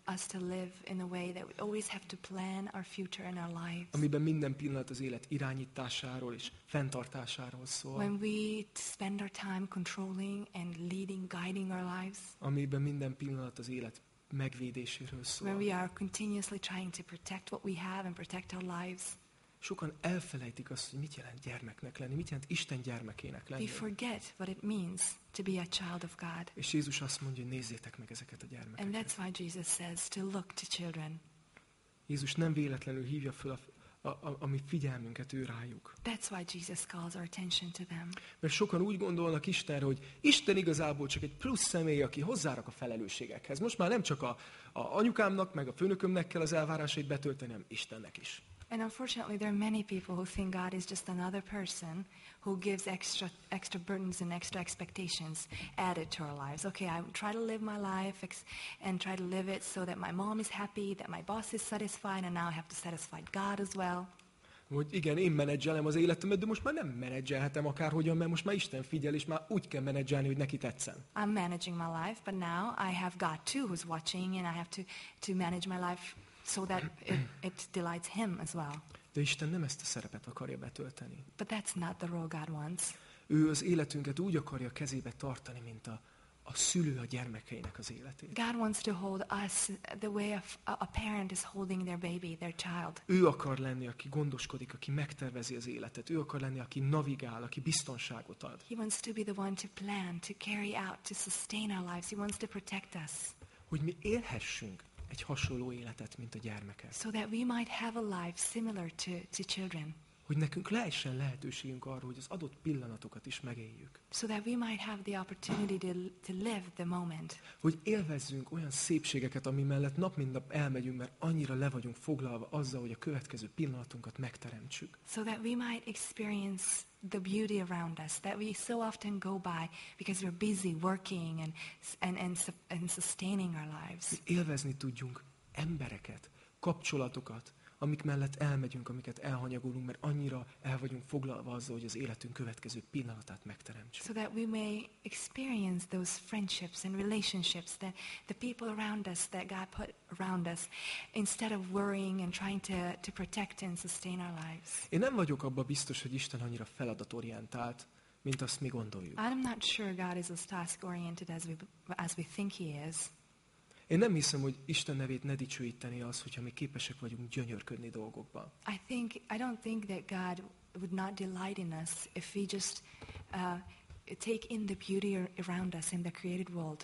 us to live in a way that we always have to plan our future and our lives. Amiben minden pillanat az élet irányításáról és fenntartásáról szól. When we spend our time controlling and leading, guiding our lives. Amiben minden pillanat az élet megvédéséről szól. When we are continuously trying to protect what we have and protect our lives. Sokan elfelejtik azt, hogy mit jelent gyermeknek lenni, mit jelent Isten gyermekének lenni. We forget what it means to be a child of God. És Jézus azt mondja, hogy nézzétek meg ezeket a gyermekeket. And that's why Jesus says to look to children. Jézus nem véletlenül hívja fel a, a, a, a mi figyelmünket ő rájuk. That's why Jesus calls our attention to them. Mert sokan úgy gondolnak Istenre, hogy Isten igazából csak egy plusz személy, aki hozzárak a felelősségekhez. Most már nem csak a, a anyukámnak, meg a főnökömnek kell az elvárásait betölteni, hanem Istennek is. And unfortunately, there are many people who think God is just another person who gives extra extra burdens and extra expectations added to our lives. Okay, I try to live my life ex- and try to live it so that my mom is happy, that my boss is satisfied, and now I have to satisfy God as well. Hogy igen, én menedzselem az életemet, de most már nem menedzselhetem akárhogyan, mert most már Isten figyel, és már úgy kell menedzselni, hogy neki tetszen. I'm managing my life, but now I have God too who's watching, and I have to, to manage my life so that it, it delights him as well. De Isten nem ezt a szerepet akarja betölteni. But that's not the role God wants. Ő az életünket úgy akarja kezébe tartani, mint a, a szülő a gyermekeinek az életét. God wants to hold us the way of a, a parent is holding their baby, their child. Ő akar lenni, aki gondoskodik, aki megtervezi az életet. Ő akar lenni, aki navigál, aki biztonságot ad. He wants to be the one to plan, to carry out, to sustain our lives. He wants to protect us. Hogy mi élhessünk egy hasonló életet, mint a gyermekek. So that we might have a life similar to, to children. Hogy nekünk lehessen lehetőségünk arra, hogy az adott pillanatokat is megéljük. So that we might have the opportunity to, to live the moment. Hogy élvezzünk olyan szépségeket, ami mellett nap mint nap elmegyünk, mert annyira le vagyunk foglalva azzal, hogy a következő pillanatunkat megteremtsük. So that we might experience the beauty around us that we so often go by because we're busy working and, and, and, and sustaining our lives. Hogy élvezni tudjunk embereket, kapcsolatokat, amik mellett elmegyünk, amiket elhanyagolunk, mert annyira el vagyunk foglalva azzal, hogy az életünk következő pillanatát megteremtsük. So that we may experience those friendships and relationships that the people around us, that God put around us, instead of worrying and trying to, to protect and sustain our lives. Én nem vagyok abban biztos, hogy Isten annyira feladatorientált, mint azt mi gondoljuk. I'm not sure God is as task-oriented as we, as we think He is. Én nem hiszem, hogy Isten nevét ne dicsőíteni az, hogyha mi képesek vagyunk gyönyörködni dolgokban. I think I don't think that God would not delight in us if we just uh, take in the beauty around us in the created world.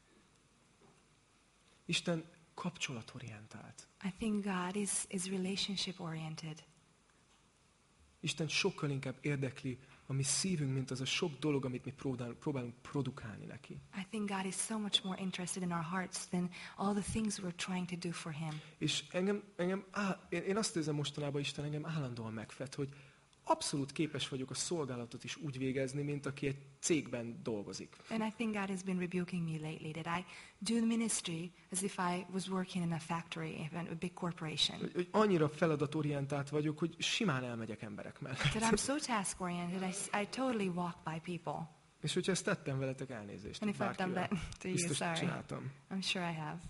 Isten kapcsolatorientált. I think God is is relationship oriented. Isten sokkal inkább érdekli a mi szívünk, mint az a sok dolog, amit mi próbálunk, próbálunk produkálni neki. I think God is so much more interested in our hearts than all the things we're trying to do for Him. És engem, engem á, én, én azt érzem mostanában, Isten engem állandóan megfed, hogy abszolút képes vagyok a szolgálatot is úgy végezni, mint aki egy cégben dolgozik. And I think God has been rebuking me lately that I do the ministry as if I was working in a factory, even a big corporation. Hogy, hogy annyira feladatorientált vagyok, hogy simán elmegyek emberek mellett. That I'm so task-oriented, I, I totally walk by people. És hogyha ezt tettem veletek, elnézést. And if I've done bárkivel. that to you, Biztos sorry. csináltam. I'm sure I have.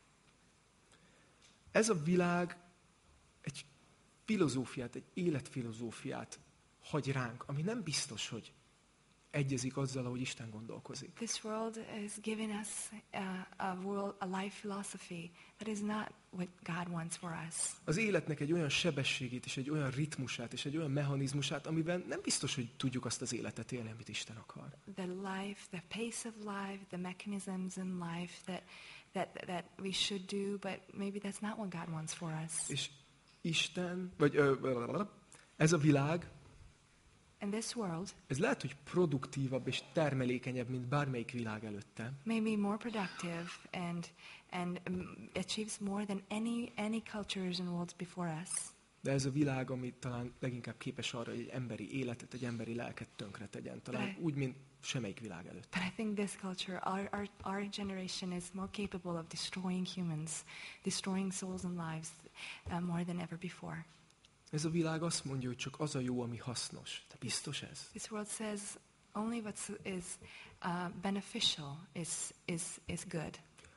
Ez a világ egy filozófiát, egy életfilozófiát hagy ránk, ami nem biztos, hogy egyezik azzal, ahogy Isten gondolkozik. This world has given us uh, a, world, a life philosophy that is not what God wants for us. Az életnek egy olyan sebességét, és egy olyan ritmusát, és egy olyan mechanizmusát, amiben nem biztos, hogy tudjuk azt az életet élni, amit Isten akar. The life, the pace of life, the mechanisms in life that, that, that we should do, but maybe that's not what God wants for us. És Isten, vagy ö, ez a világ, And this world ez lehet, hogy produktívabb és termelékenyebb, mint bármelyik világ előtte. may be more productive and, and um, achieves more than any, any cultures and worlds before us. De ez a világ, ami talán leginkább képes arra, hogy egy emberi életet, egy emberi lelket tönkre tegyen. Talán De- úgy, mint semmelyik világ előtt. But I think this culture, our, our, our generation is more capable of destroying humans, destroying souls and lives uh, more than ever before. Ez a világ azt mondja, hogy csak az a jó, ami hasznos. De biztos ez? This world says only what is uh, beneficial is, is, is good.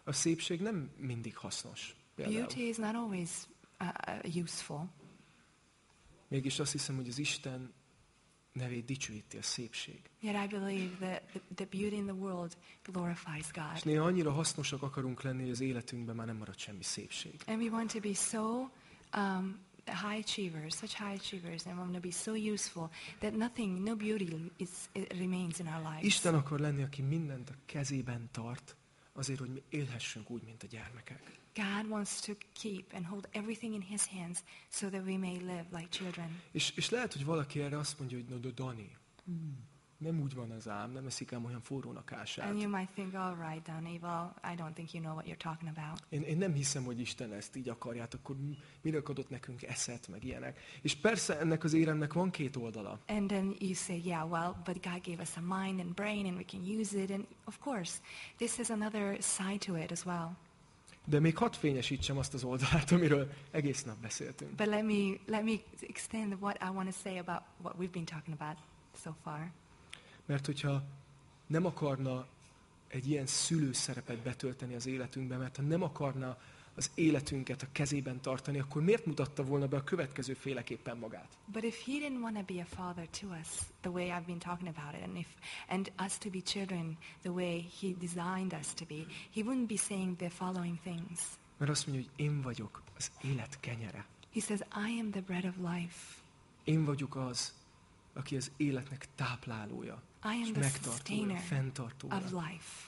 A szépség nem mindig hasznos. Például. Beauty is not always uh, useful. Mégis azt hiszem, hogy az Isten nevét dicsőíti a szépség. Yet I believe that the, the beauty in the world glorifies És God. néha annyira hasznosak akarunk lenni, hogy az életünkben már nem marad semmi szépség. And we want to be so um, high achievers, such high achievers, and we want to be so useful that nothing, no beauty is, it remains in our lives. Isten akar lenni, aki mindent a kezében tart, azért, hogy mi élhessünk úgy, mint a gyermekek. God wants to keep and hold everything in His hands so that we may live like children. És, és lehet, hogy valaki erre azt mondja, hogy no, de Dani, nem úgy van az ám, nem eszik ám olyan forrónak ását. And you might think, all right, Donnie, well, I don't think you know what you're talking about. Én, én nem hiszem, hogy Isten ezt így akarját, akkor minek adott nekünk eszet, meg ilyenek. És persze ennek az éremnek van két oldala. And then you say, yeah, well, but God gave us a mind and brain and we can use it. And of course, this has another side to it as well. De még hadd fényesítsem azt az oldalát, amiről egész nap beszéltünk. But let me, let me extend what I want to say about what we've been talking about so far. Mert hogyha nem akarna egy ilyen szülő szerepet betölteni az életünkbe, mert ha nem akarna az életünket a kezében tartani, akkor miért mutatta volna be a következő féleképpen magát? But if He didn't want to be a father to us the way I've been talking about it, and if and us to be children the way He designed us to be, He wouldn't be saying the following things. Mert azt mondja, hogy én vagyok az élet kenyere. He says, I am the bread of life. Én vagyok az, aki az életnek táplálója, I és am the megtartója, sustainer fenntartója. of life.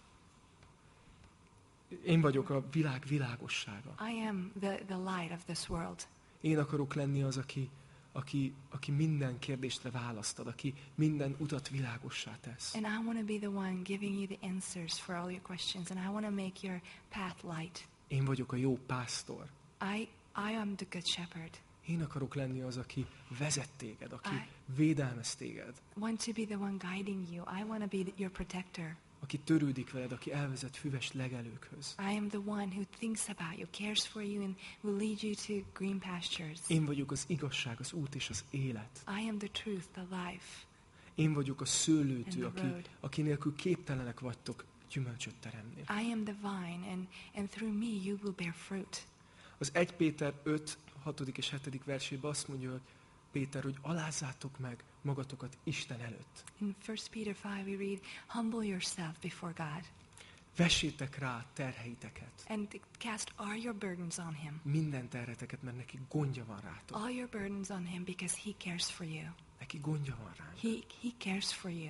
Én vagyok a világ világossága. I am the, the light of this world. Én akarok lenni az, aki, aki, aki minden kérdésre választ ad, aki minden utat világossá tesz. And I want to be the one giving you the answers for all your questions, and I want to make your path light. Én vagyok a jó pásztor. I, I am the good shepherd. Én akarok lenni az, aki vezet téged, aki I- védelmez téged, Want to be the one guiding you. I want to be the, your protector. aki törődik veled, aki elvezet füves legelőkhöz. I am the one who thinks about you, cares for you, and will lead you to green pastures. Én vagyok az igazság, az út és az élet. I am the truth, the life. Én vagyok a szőlőtő, And the aki, road. aki nélkül képtelenek vagytok gyümölcsöt teremni. I am the vine, and, and through me you will bear fruit. Az Első Péter öt, hatodik és hetedik versében azt mondja, hogy Péter, hogy alázzátok meg magatokat Isten előtt. In First Peter five we read, humble yourself before God, Vessétek rá terheiteket, and cast all your burdens on Him. minden terheteket, mert neki gondja van rátok. All your burdens on Him because He cares for you. Neki gondja van ránk. He, he cares for you.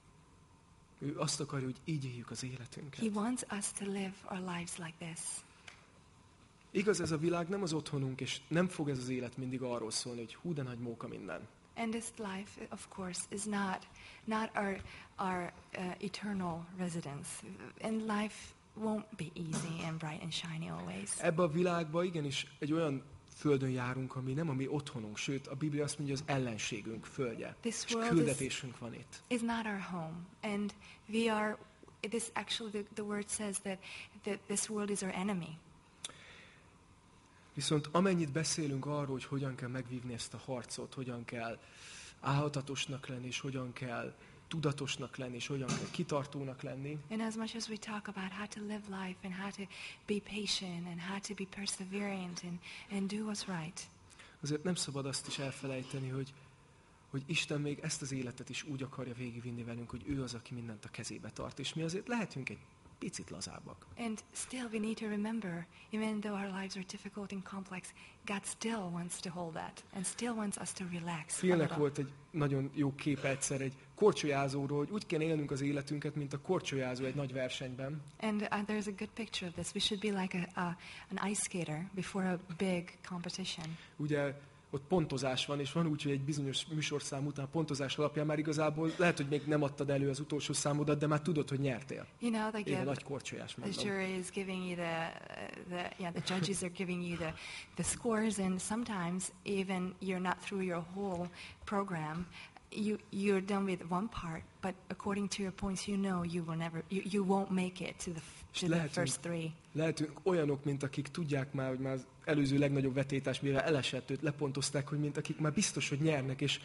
Ő azt akarja, hogy így éljük az He életünket. wants us to live our lives like this. Igaz, ez a világ nem az otthonunk, és nem fog ez az élet mindig arról szólni, hogy hú, de nagy móka minden. And this life, of course, is not not our our uh, eternal residence. And life won't be easy and bright and shiny always. Ebbe a világba igenis egy olyan földön járunk, ami nem a mi otthonunk, sőt, a Biblia azt mondja, az ellenségünk földje. This És world küldetésünk van itt. Is not our home, and we are. This actually, the, the word says that that this world is our enemy. Viszont amennyit beszélünk arról, hogy hogyan kell megvívni ezt a harcot, hogyan kell álhatatosnak lenni, és hogyan kell tudatosnak lenni, és hogyan kell kitartónak lenni, And as much as we talk about how to live life and how to be patient and how to be perseverant and, and do what's right, azért nem szabad azt is elfelejteni, hogy, hogy Isten még ezt az életet is úgy akarja végigvinni velünk, hogy ő az, aki mindent a kezébe tart, és mi azért lehetünk egy picit lazábbak. and still we need to remember, even though our lives are difficult and complex, God still wants to hold that and still wants us to relax. a Philnek little. volt egy nagyon jó kép egyszer egy korcsolyázóról, hogy úgy kell élnünk az életünket, mint a korcsolyázó egy nagy versenyben. And uh, there's a good picture of this. We should be like a, a, an ice skater before a big competition. Ugye ott pontozás van, és van úgy, hogy egy bizonyos műsorszám után pontozás alapján már igazából lehet, hogy még nem adtad elő az utolsó számodat, de már tudod, hogy nyertél. You know, like Én a a, nagy korcsolyás the mondom. jury is giving you the, the yeah, the judges are giving you the, the scores, and sometimes even you're not through your whole program. You you're done with one part, but according to your points, you know you will never, you, you won't make it to the f- És to the lehetünk- first three. Lehetünk olyanok, mint akik tudják már, hogy már az előző legnagyobb vetétás, mivel elesett, őt lepontozták, hogy mint akik már biztos, hogy nyernek, és,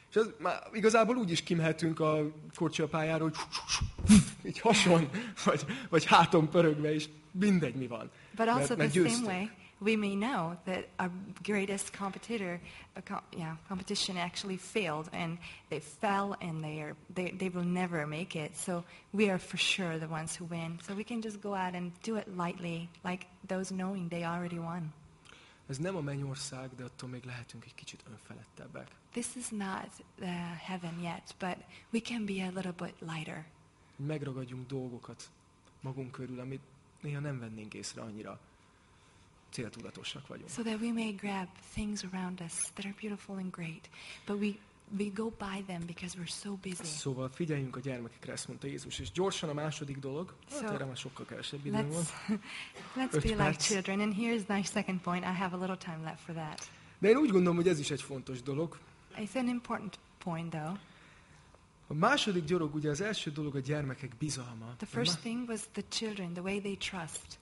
És az, már igazából úgy is kimehetünk a kocsiapályára, hogy így hason, vagy, vagy háton pörögve, és mindegy mi van. But also mert, mert the same győztünk. way, we may know that our greatest competitor, uh, com- yeah, competition actually failed, and they fell, and they are they they will never make it. So we are for sure the ones who win. So we can just go out and do it lightly, like those knowing they already won. Ez nem a mennyország, de attól még lehetünk egy kicsit önfeledtebbek. This is not the heaven yet, but we can be a little bit lighter. Megragadjunk dolgokat magunk körül, amit néha nem vennénk észre, annyira céltudatosak vagyunk. So that we may grab things around us that are beautiful and great, but we we go by them because we're so busy. Szóval figyeljünk a gyermekekre, ezt mondta Jézus. És gyorsan a második dolog, hát So, erre már sokkal kevesebb időm van. Let's let's Öt be like perc. children, and here's my second point. I have a little time left for that. De én úgy gondolom, hogy ez is egy fontos dolog. It's an important point, though. A második dolog, ugye az első dolog a gyermekek bizalma. The A first má- thing was the children, the way they trust.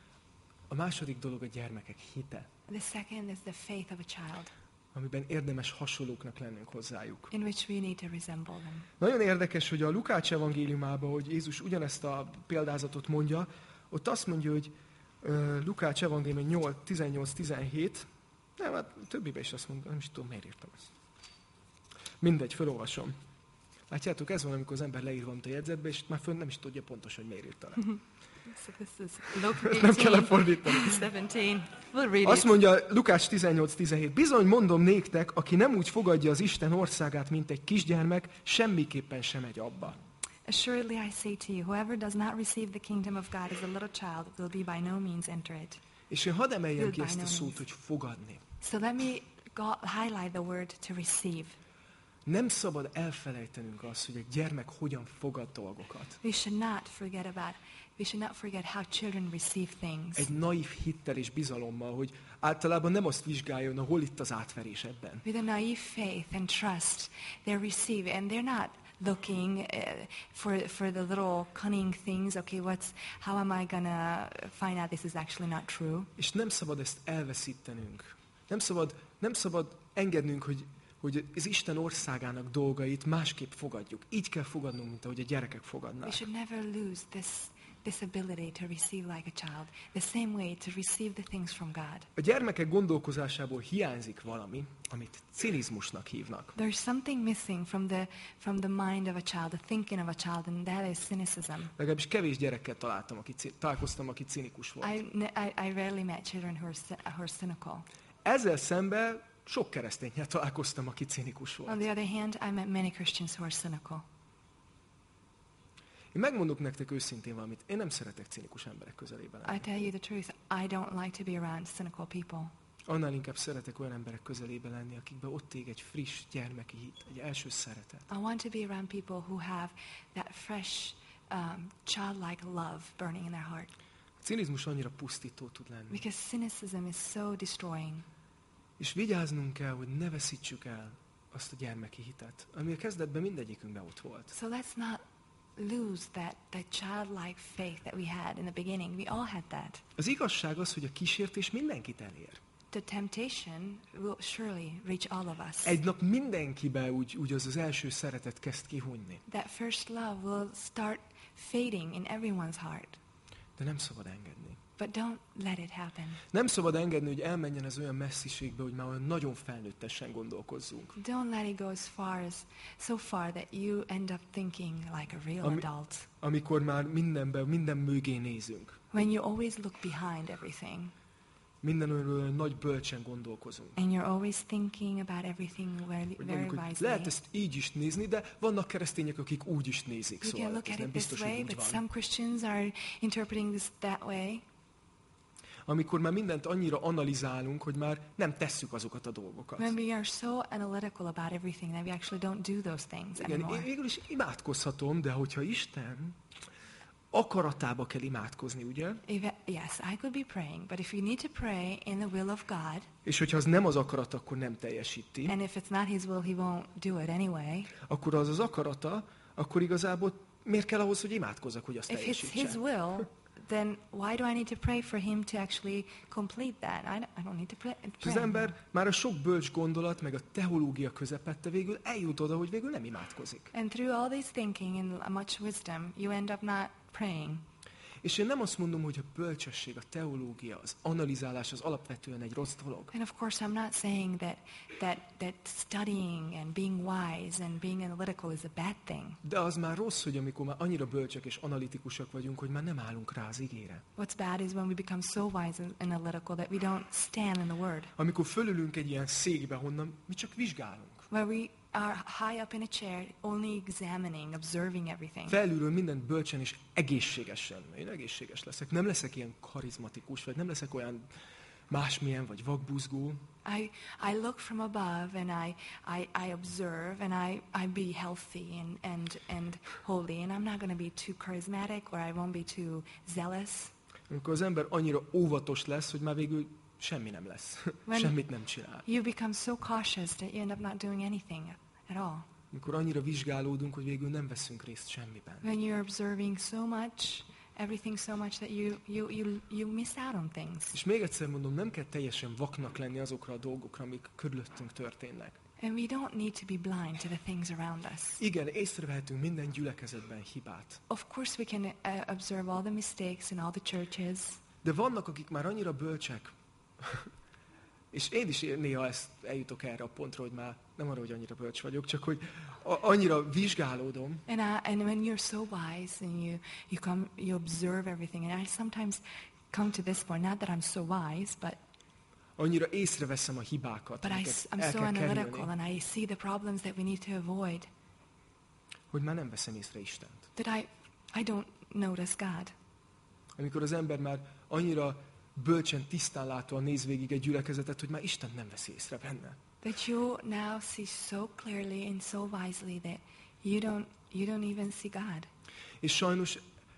A második dolog a gyermekek hite, The second is the faith of a child, amiben érdemes hasonlóknak lennünk hozzájuk. in which we need to resemble them. Nagyon érdekes, hogy a Lukács evangéliumában, hogy Jézus ugyanezt a példázatot mondja, ott azt mondja, hogy uh, Lukács evangélium nyolc tizennyolc tizenhét, nem, hát többiben is azt mondja, nem is tudom, miért írtam ezt. Mindegy, felolvasom. Látjátok, ez van, amikor az ember leír valamit a jegyzetbe, és már föl nem is tudja pontosan, hogy miért írta le. So this is Luke Nem kell eighteen, lefordítani. seventeen. We'll read Azt it. mondja Lukács tizennyolc tizenhét. Bizony mondom néktek, aki nem úgy fogadja az Isten országát, mint egy kisgyermek, semmiképpen sem megy abba. Assuredly I say to you, whoever does not receive the kingdom of God as a little child will be by no means enter it. És én hadd emeljem Will ki by ezt no a szót, means. hogy fogadni. So let me go, highlight the word to receive. Nem szabad elfelejtenünk azt, hogy egy gyermek hogyan fogad dolgokat. We should not forget about, we should not forget how children receive things. Egy naív hittel és bizalommal, hogy általában nem azt vizsgáljon, na hol itt az átverés ebben. With a naive faith and trust, they receive, and they're not looking uh, for for the little cunning things. Okay, what's how am I gonna find out this is actually not true? És nem szabad ezt elveszítenünk. Nem szabad, nem szabad engednünk, hogy, hogy az Isten országának dolgait másképp fogadjuk. Így kell fogadnunk, mint ahogy a gyerekek We fogadnák. should never lose this this ability to receive like a child, the same way to receive the things from God. A gyermekek gondolkozásából hiányzik valami, amit cinizmusnak hívnak. There's something missing from the from the mind of a child, the thinking of a child, and that is cynicism. Legalábbis kevés gyerekkel találtam, aki, ci- találkoztam, aki cinikus volt. I, I, I rarely met children who are, cy- who are cynical. Ezzel szemben sok keresztényel találkoztam, aki cinikus On volt. the other hand, I met many Christians who are cynical. Én megmondok nektek őszintén valamit, én nem szeretek cinikus emberek közelében I lenni. tell you the truth, I don't like to be around cynical people. Annál inkább szeretek olyan emberek közelében lenni, akikben ott ég egy friss gyermeki hit, egy első szeretet. I want to be around people who have that fresh, um, childlike love burning in their heart. A cinizmus annyira pusztító tud lenni. Because cynicism is so destroying. És vigyáznunk kell, hogy ne veszítsük el azt a gyermeki hitet, ami a kezdetben mindegyikünkben ott volt. So let's not lose that, that childlike faith that we had in the beginning. We all had that. Az igazság az, hogy a kísértés mindenkit elér. The temptation will surely reach all of us. Egy nap mindenkibe úgy, úgy az az első szeretet kezd kihunyni. That first love will start fading in everyone's heart. De nem szabad engedni. But don't let it happen. Nem szabad engedni, hogy elmenjen ez olyan messziségbe, hogy már olyan nagyon felnőttesen gondolkozzunk. Don't let it go as far as so far that you end up thinking like a real Ami- adult. Amikor már mindenben, minden mögé nézünk. When you always look behind everything Minden olyan nagy bölcsen gondolkozunk. and you're always thinking about everything very, Hogy very mondjuk, hogy wisely. lehet ezt így is nézni, de vannak keresztények, akik úgy is nézik, You can szóval look ez at nem it this biztos, hogy way, így but van. some Christians are interpreting this that way. Amikor már mindent annyira analizálunk, hogy már nem tesszük azokat a dolgokat. When we are so analytical about everything that we actually don't do those things Igen, én anymore. végül is imádkozhatom, de hogyha Isten akaratába kell imádkozni, ugye? If, yes, I could be praying, but if you need to pray in the will of God, És hogyha az nem az akarat, akkor nem teljesíti, and if it's not His will, He won't do it anyway. akkor az az akarata, akkor igazából miért kell ahhoz, hogy imádkozzak, hogy azt If it's His teljesítse? will, then why do I need to pray for him to actually complete that? I don't, I don't need to pray. És az ember már a sok bölcs gondolat, meg a teológia közepette végül eljut oda, hogy végül nem imádkozik. And through all this thinking and much wisdom, you end up not praying. És én nem azt mondom, hogy a bölcsesség, a teológia, az analizálás az alapvetően egy rossz dolog. And of course, I'm not saying that that that studying and being wise and being analytical is a bad thing. De az már rossz, hogy amikor már annyira bölcsek és analitikusak vagyunk, hogy már nem állunk rá az igére. What's bad is when we become so wise and analytical that we don't stand in the Word. Amikor fölülünk egy ilyen székbe, honnan mi csak vizsgálunk. Where we are high up in a chair, only examining, observing everything. Felülről mindent bölcsen és egészségesen. Én egészséges leszek. Nem leszek ilyen karizmatikus, vagy nem leszek olyan másmilyen, vagy vakbuzgó. I I look from above and I I, I observe and I, I be healthy and, and, and holy, and I'm not going to be too charismatic or I won't be too zealous. Amikor az ember annyira óvatos lesz, hogy már végül semmi nem lesz. Semmit nem csinál. You become so cautious that you end up not doing anything at all. Amikor annyira vizsgálódunk, hogy végül nem veszünk részt semmiben. When you're observing so much, everything so much that you, you, you, you miss out on things. És még egyszer mondom, nem kell teljesen vaknak lenni azokra a dolgokra, amik körülöttünk történnek. And we don't need to be blind to the things around us. Igen, észrevehetünk minden gyülekezetben hibát. Of course we can uh, observe all the mistakes in all the churches. De vannak, akik már annyira bölcsek, és én is néha ezt eljutok erre a pontra, hogy már nem arra, hogy annyira bölcs vagyok, csak hogy a, annyira vizsgálódom. And, I, and when you're so wise and you, you, come, you observe everything, and I sometimes come to this point, not that I'm so wise, but Annyira észreveszem a hibákat, but I, amiket I'm el so kell analytical kerülni, and I see the problems that we need to avoid, hogy már nem veszem észre Istent. that I, I don't notice God. Amikor az ember már annyira bölcsen, tisztán látóan néz végig egy gyülekezetet, hogy már Isten nem veszi észre benne. That you now see so clearly and so wisely that you don't, you don't even see God. És sajnos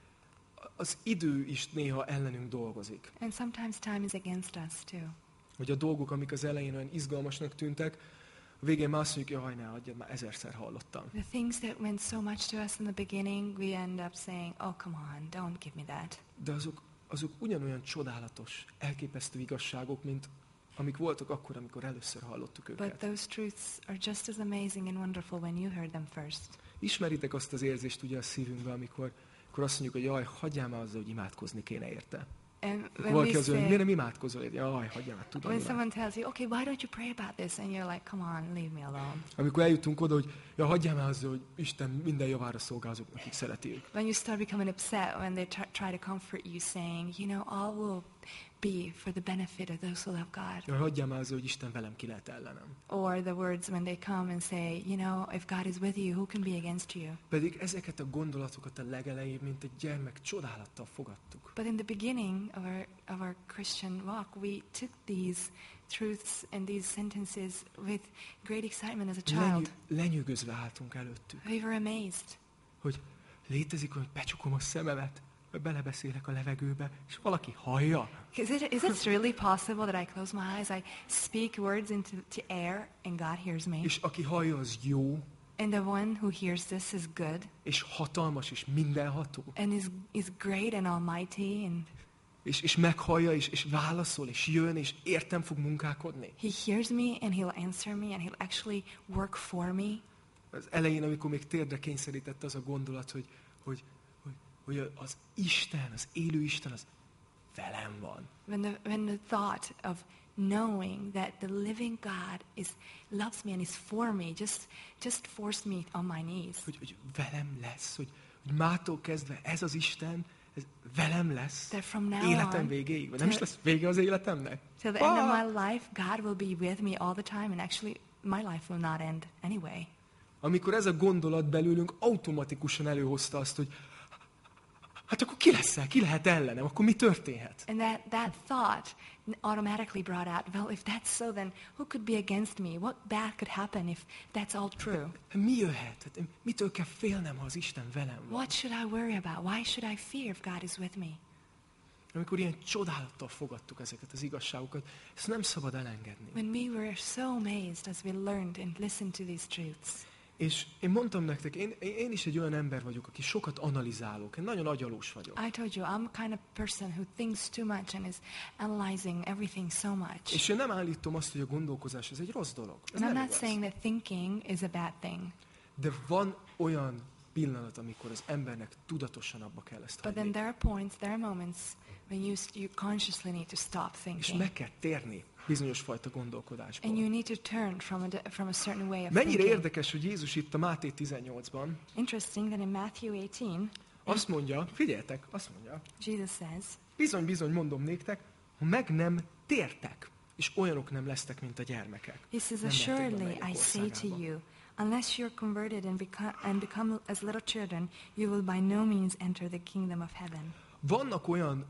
az idő is néha ellenünk dolgozik. And sometimes time is against us too. Hogy a dolgok, amik az elején olyan izgalmasnak tűntek, a végén már azt mondjuk, jaj, ne adjad, már ezerszer hallottam. The things that meant so much to us in the beginning, we end up saying, oh, come on, don't give me that. De azok, azok ugyanolyan csodálatos, elképesztő igazságok, mint amik voltak akkor, amikor először hallottuk But őket. those truths are just as amazing and wonderful when you heard them first. Ismeritek azt az érzést ugye a szívünkben, amikor, amikor azt mondjuk, hogy jaj, hagyjál már azzal, hogy imádkozni kéne érte. And Akkor when valaki we az olyan, say, miért nem imádkozol érte? Jaj, hagyjál már, tudom. when imád. someone tells you, okay, why don't you pray about this? And you're like, come on, leave me alone. Amikor eljutunk oda, hogy ja, hagyjál már azzal, hogy Isten minden javára szolgál azoknak, akik szereti ők. When you start becoming upset when they try, try to comfort you, saying, you know, all will be for the benefit of those who love God. Ja, hagyjál már azzal, hogy Isten velem ki lehet ellenem. Or the words when they come and say, you know, if God is with you, who can be against you? Pedig ezeket a gondolatokat a legelején, mint egy gyermek csodálattal fogadtuk. But in the beginning of our, of our Christian walk, we took these truths and these sentences with great excitement as a child. Lenyű, lenyűgözve álltunk előttük. We were amazed. Hogy létezik, hogy becsukom a szememet, hogy belebeszélek a levegőbe, és valaki hallja. Is it, is it really possible that I close my eyes, I speak words into to air, and God hears me? És aki hallja, az jó, And the one who hears this is good, és hatalmas, és mindenható. and is, is great and almighty, and És, és meghallja, és, és válaszol, és jön, és értem fog munkálkodni. he hears me, and he'll answer me, and he'll actually work for me. Az elején, amikor még térdre kényszerített az a gondolat, hogy, hogy, hogy, hogy az Isten, az élő Isten, az velem van. When the, when the thought of knowing that the living God is loves me and is for me just just forced me on my knees. Hogy, hogy velem lesz, hogy, hogy mától kezdve ez az Isten, ez velem lesz. That from now Életem on, végéig. Vagy nem is lesz vége az életemnek? till the end of Ah! my life, God will be with me all the time, and actually my life will not end anyway. Amikor ez a gondolat belőlünk automatikusan előhozta azt, hogy hát akkor ki leszel, ki lehet ellenem, akkor mi történhet? And that, that thought automatically brought out, well, if that's so, then who could be against me? What bad could happen if that's all true? Mi jöhet? Hát mitől kell félnem, ha az Isten velem van? What should I worry about? Why should I fear if God is with me? Amikor ilyen csodálattal fogadtuk ezeket az igazságokat, ezt nem szabad elengedni. When we were so amazed as we learned and listened to these truths. És én mondtam nektek, én, én is egy olyan ember vagyok, aki sokat analizálok. Én nagyon agyalós vagyok. I told you, I'm kind of person who thinks too much and is analyzing everything so much. És én nem állítom azt, hogy a gondolkozás ez egy rossz dolog. Ez And I'm nem not igaz. saying that thinking is a bad thing. De van olyan pillanat, amikor az embernek tudatosan abba kell ezt But then hagyni. there are points, there are moments when you, you consciously need to stop És thinking. meg kell térni bizonyos fajta And you gondolkodásból. need to turn from a, de- from a certain way of Mennyire thinking. érdekes, hogy Jézus itt a Máté tizennyolcban Interesting that in Matthew eighteen, azt mondja, figyeljetek, azt mondja, Jesus says, bizony, bizony mondom néktek, ha meg nem tértek, és olyanok nem lesztek, mint a gyermekek. He says, Nem mehettek be a assuredly mennyek I say to országába. you, unless you're converted and become, and become as little children, you will by no means enter the kingdom of heaven. Vannak olyan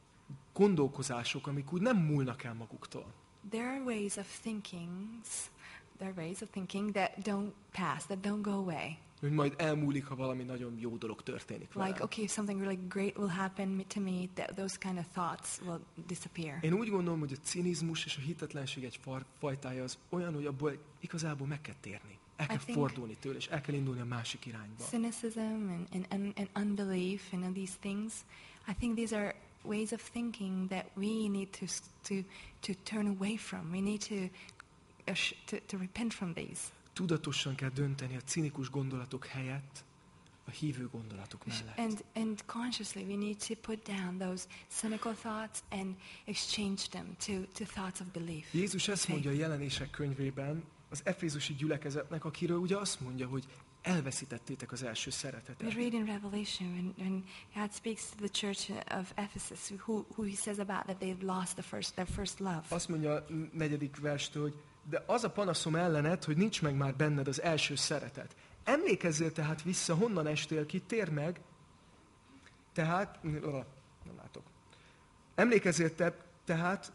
gondolkozások, amik úgy nem múlnak el maguktól. There are ways of thinking, there are ways of thinking that don't pass, that don't go away. Hogy majd elmúlik, ha valami nagyon jó dolog történik velem. Like, okay, if something really great will happen to me, that those kind of thoughts will disappear. Én úgy gondolom, hogy a cinizmus és a hitetlenség egy far, fajtája az olyan, hogy abból igazából meg kell térni. El kell I think- fordulni tőle, és el kell indulni a másik irányba. Cynicism and, and, and, and unbelief and all these things, I think these are ways of thinking that we need to, s- to, to turn away from. We need to, uh, sh- to, to repent from these. Tudatosan kell dönteni a cinikus gondolatok helyett a hívő gondolatok mellett. And, and consciously we need to put down those cynical thoughts and exchange them to, to thoughts of belief. Jézus ezt faith. mondja a Jelenések könyvében az efézusi gyülekezetnek, akiről ugye azt mondja, hogy elveszítettétek az első We szeretetet. read in Revelation when, when God speaks to the church of Ephesus, who, who he says about that they've lost the first, their first love. Azt mondja a negyedik verstől, hogy de az a panaszom ellened, hogy nincs meg már benned az első szeretet. Emlékezzél tehát vissza, honnan estél ki, tér meg, tehát, nem látok. Emlékezzél te, tehát,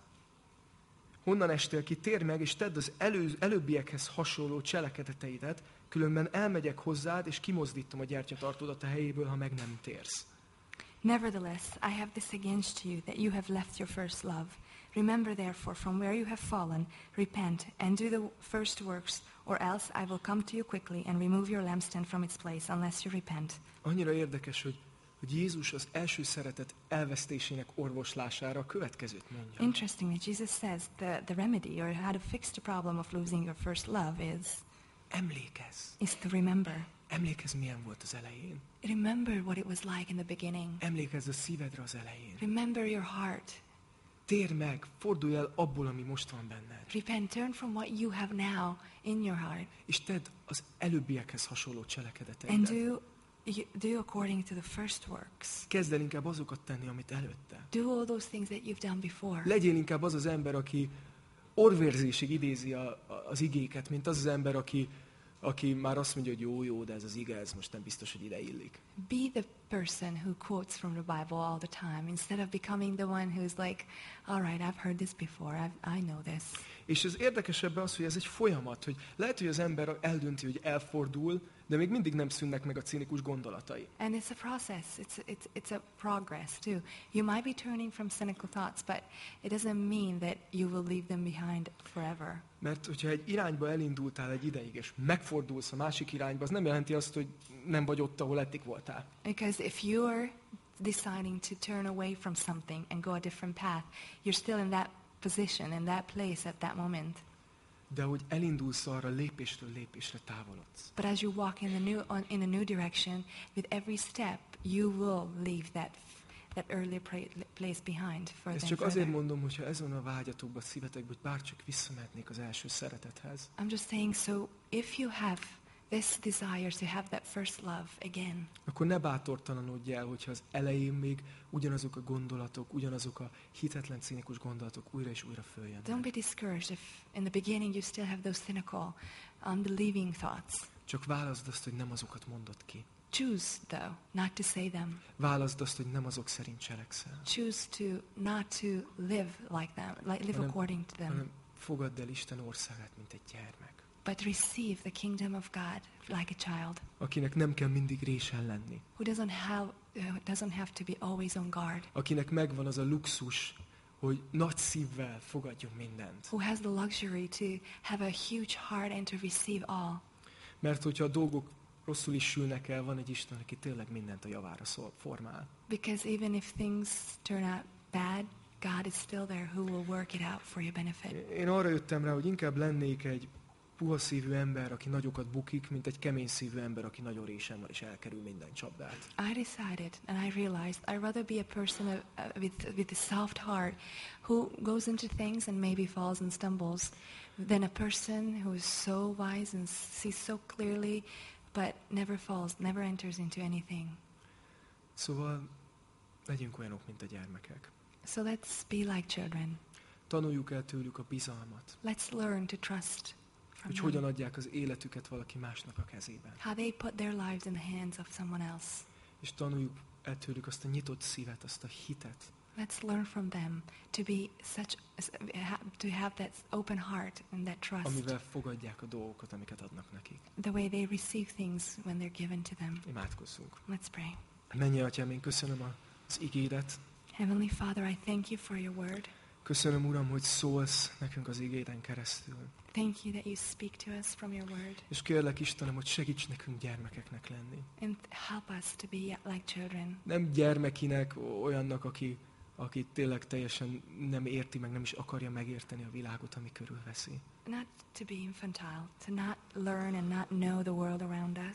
honnan estél ki, tér meg, és tedd az elő, előbbiekhez hasonló cselekedeteidet, különben elmegyek hozzád, és kimozdítom a gyertyatartódat a helyéből, ha meg nem térsz. Nevertheless, I have this against you, that you have left your first love. Remember therefore from where you have fallen, repent, and do the first works, or else I will come to you quickly and remove your lampstand from its place, unless you repent. Annyira érdekes, hogy, hogy Jézus az első szeretet elvesztésének orvoslására a következőt mondja. Interesting that Jesus says the, the remedy, or how to fix the problem of losing your first love is, Emlékezz! is to remember. Emlékezz, milyen volt az elején. Remember what it was like in the beginning. Emlékezz a szívedre az elején. Remember your heart. Térj meg, fordulj el abból, ami most van benned. Repent, turn from what you have now in your heart, És tedd az előbbiekhez hasonló and cselekedeteidet. do, you, do according to the first works. Kezd el inkább azokat tenni, amit előtte. Do all those things that you've done before. Legyél inkább az az ember, aki orvérzésig idézi a, a, az igéket, mint az az ember, aki, aki már azt mondja, hogy jó, jó, de ez az ige, ez most nem biztos, hogy ide illik. Be the person who quotes from the Bible all the time, instead of becoming the one who's like, all right, I've heard this before, I've, I know this. És az érdekesebb az, hogy ez egy folyamat, hogy lehet, hogy az ember eldönti, hogy elfordul, de még mindig nem szűnnek meg a cinikus gondolatai. And it's a process. It's, it's, it's a progress, too. You might be turning from cynical thoughts, but it doesn't mean that you will leave them behind forever. Mert hogyha egy irányba elindultál egy ideig, és megfordulsz a másik irányba, az nem jelenti azt, hogy nem vagy ott, ahol eddig voltál. Because if you're deciding to turn away from something and go a different path, you're still in that position, in that place at that moment. De hogy elindulsz arra, lépésről lépésre távolodsz. But as you walk in the new on, in a new direction, with every step, you will leave that that earlier pra- place behind further Ezt and csak azért further. mondom, hogyha ez van a vágyatokba, a szívetekbe, hogy bárcsak visszamehetnék az első szeretethez, I'm just saying, so if you have this desire to have that first love again, akkor ne bátortalanodj el, hogyha az elején még ugyanazok a gondolatok, ugyanazok a hitetlen, cinikus gondolatok újra és újra don't följönnek. be discouraged if in the beginning you still have those cynical, unbelieving thoughts. Csak válaszd azt, hogy nem azokat mondod ki. Choose, though, not to say them. Válaszd azt, hogy nem azok szerint cselekszel, Choose to not to live like them, like live Hanem- according to them, hanem fogadd el Isten országát, mint egy gyermek, but receive the kingdom of God like a child akinek nem kell mindig résen lenni, who doesn't have uh, doesn't have to be always on guard, akinek megvan az a luxus, hogy nagy szívvel fogadjon mindent. who has the luxury to have a huge heart and to receive all. Mert hogyha a dolgok rosszul is sülnek el, van egy Isten, aki tényleg mindent a javára szól, formál. Because even if things turn out bad, God is still there who will work it out for your benefit. Én arra jöttem rá, hogy inkább lennék egy puha szívű ember, aki nagyokat bukik, mint egy kemény szívű ember, aki nagyon résen van és elkerül minden csapdát. I decided and I realized I'd rather be a person of, uh, with, with a soft heart who goes into things and maybe falls and stumbles than a person who is so wise and sees so clearly but never falls, never enters into anything. Szóval legyünk olyanok, mint a gyermekek. So let's be like children. Tanuljuk el tőlük a bizalmat, Let's learn to trust from hogy them. hogyan adják az életüket valaki másnak a kezében. How they put their lives in the hands of someone else. És tanuljuk el tőlük azt a nyitott szívet, azt a hitet, Let's learn from them to be such, to have that open heart and that trust. amivel fogadják a dolgokat, amiket adnak nekik. The way they receive things when they're given to them. Imádkozzunk. Let's pray. Mennyi Atyám, én köszönöm az igédet. Heavenly Father, I thank you for your word. Köszönöm, Uram, hogy szólsz nekünk az igéden keresztül. Thank you that you speak to us from your word. És kérlek, Istenem, hogy segíts nekünk gyermekeknek lenni. And help us to be like children. Nem gyermekinek, olyannak, aki, aki tényleg teljesen nem érti, meg nem is akarja megérteni a világot, ami körülveszi. Not to be infantile, to not learn and not know the world around us.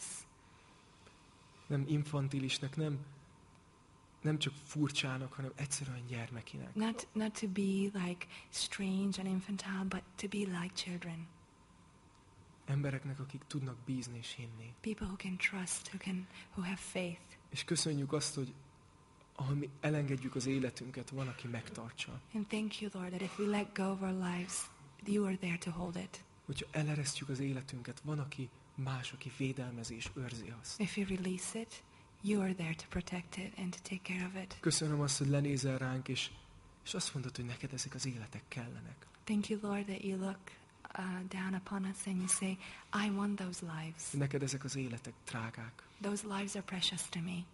Nem infantilisnek, nem, nem csak furcsának, hanem egyszerűen gyermekinek. Not, not to be like strange and infantile, but to be like children. Embereknek, akik tudnak bízni és hinni. People who can trust, who, can, who have faith. És köszönjük azt, hogy ahol mi elengedjük az életünket, van, aki megtartsa. And thank you, Lord, that if we let go of our lives, you are there to hold it. Hogyha eleresztjük az életünket, van, aki más, aki védelmezi és őrzi azt. If you release it, you are there to protect it and to take care of it. Köszönöm azt, hogy lenézel ránk, és, és azt mondod, hogy neked ezek az életek kellenek. Thank you, Lord, that you look uh, down upon us and you say, I want those lives. Neked ezek az életek drágák. Those lives are precious to me.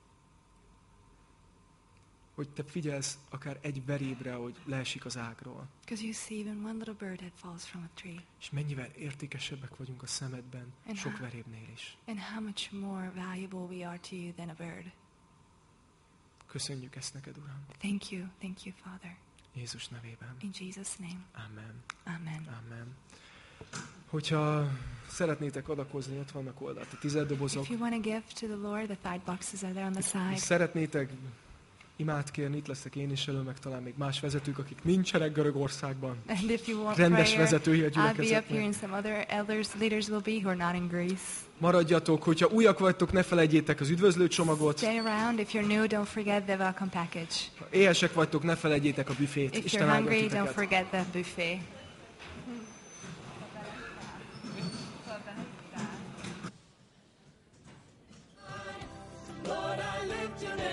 Hogy te figyelsz akár egy verébre, hogy leesik az ágról. Because you see even one little bird that falls from a tree. És mennyivel értékesebbek vagyunk a szemedben, And sok how- verébnél is. And how much more valuable we are to you than a bird. Köszönjük ezt neked, Uram. Thank you. Thank you, Father. Jézus nevében. In Jesus' name. Amen. Amen. Amen. Hogyha szeretnétek adakozni, ott vannak oldalt a tizeddobozok. If you want to give to the Lord, the tithe boxes are there on the És side. szeretnétek imád kérni, itt leszek én is elő, meg talán még más vezetők, akik nincsenek Görögországban. And if you want Rendes prayer, vezetői a I'll be up here gyülekezetnek. and some other elders, leaders will be who are not in Greece. Maradjatok, hogyha újak vagytok, ne felejtjétek az üdvözlő csomagot. Stay around. If you're new, don't forget the welcome package. Ha éhesek vagytok, ne felejtjétek a büfét. If Isten you're áldjon hungry, don't titeket. forget the buffet. Lord, I lift your name.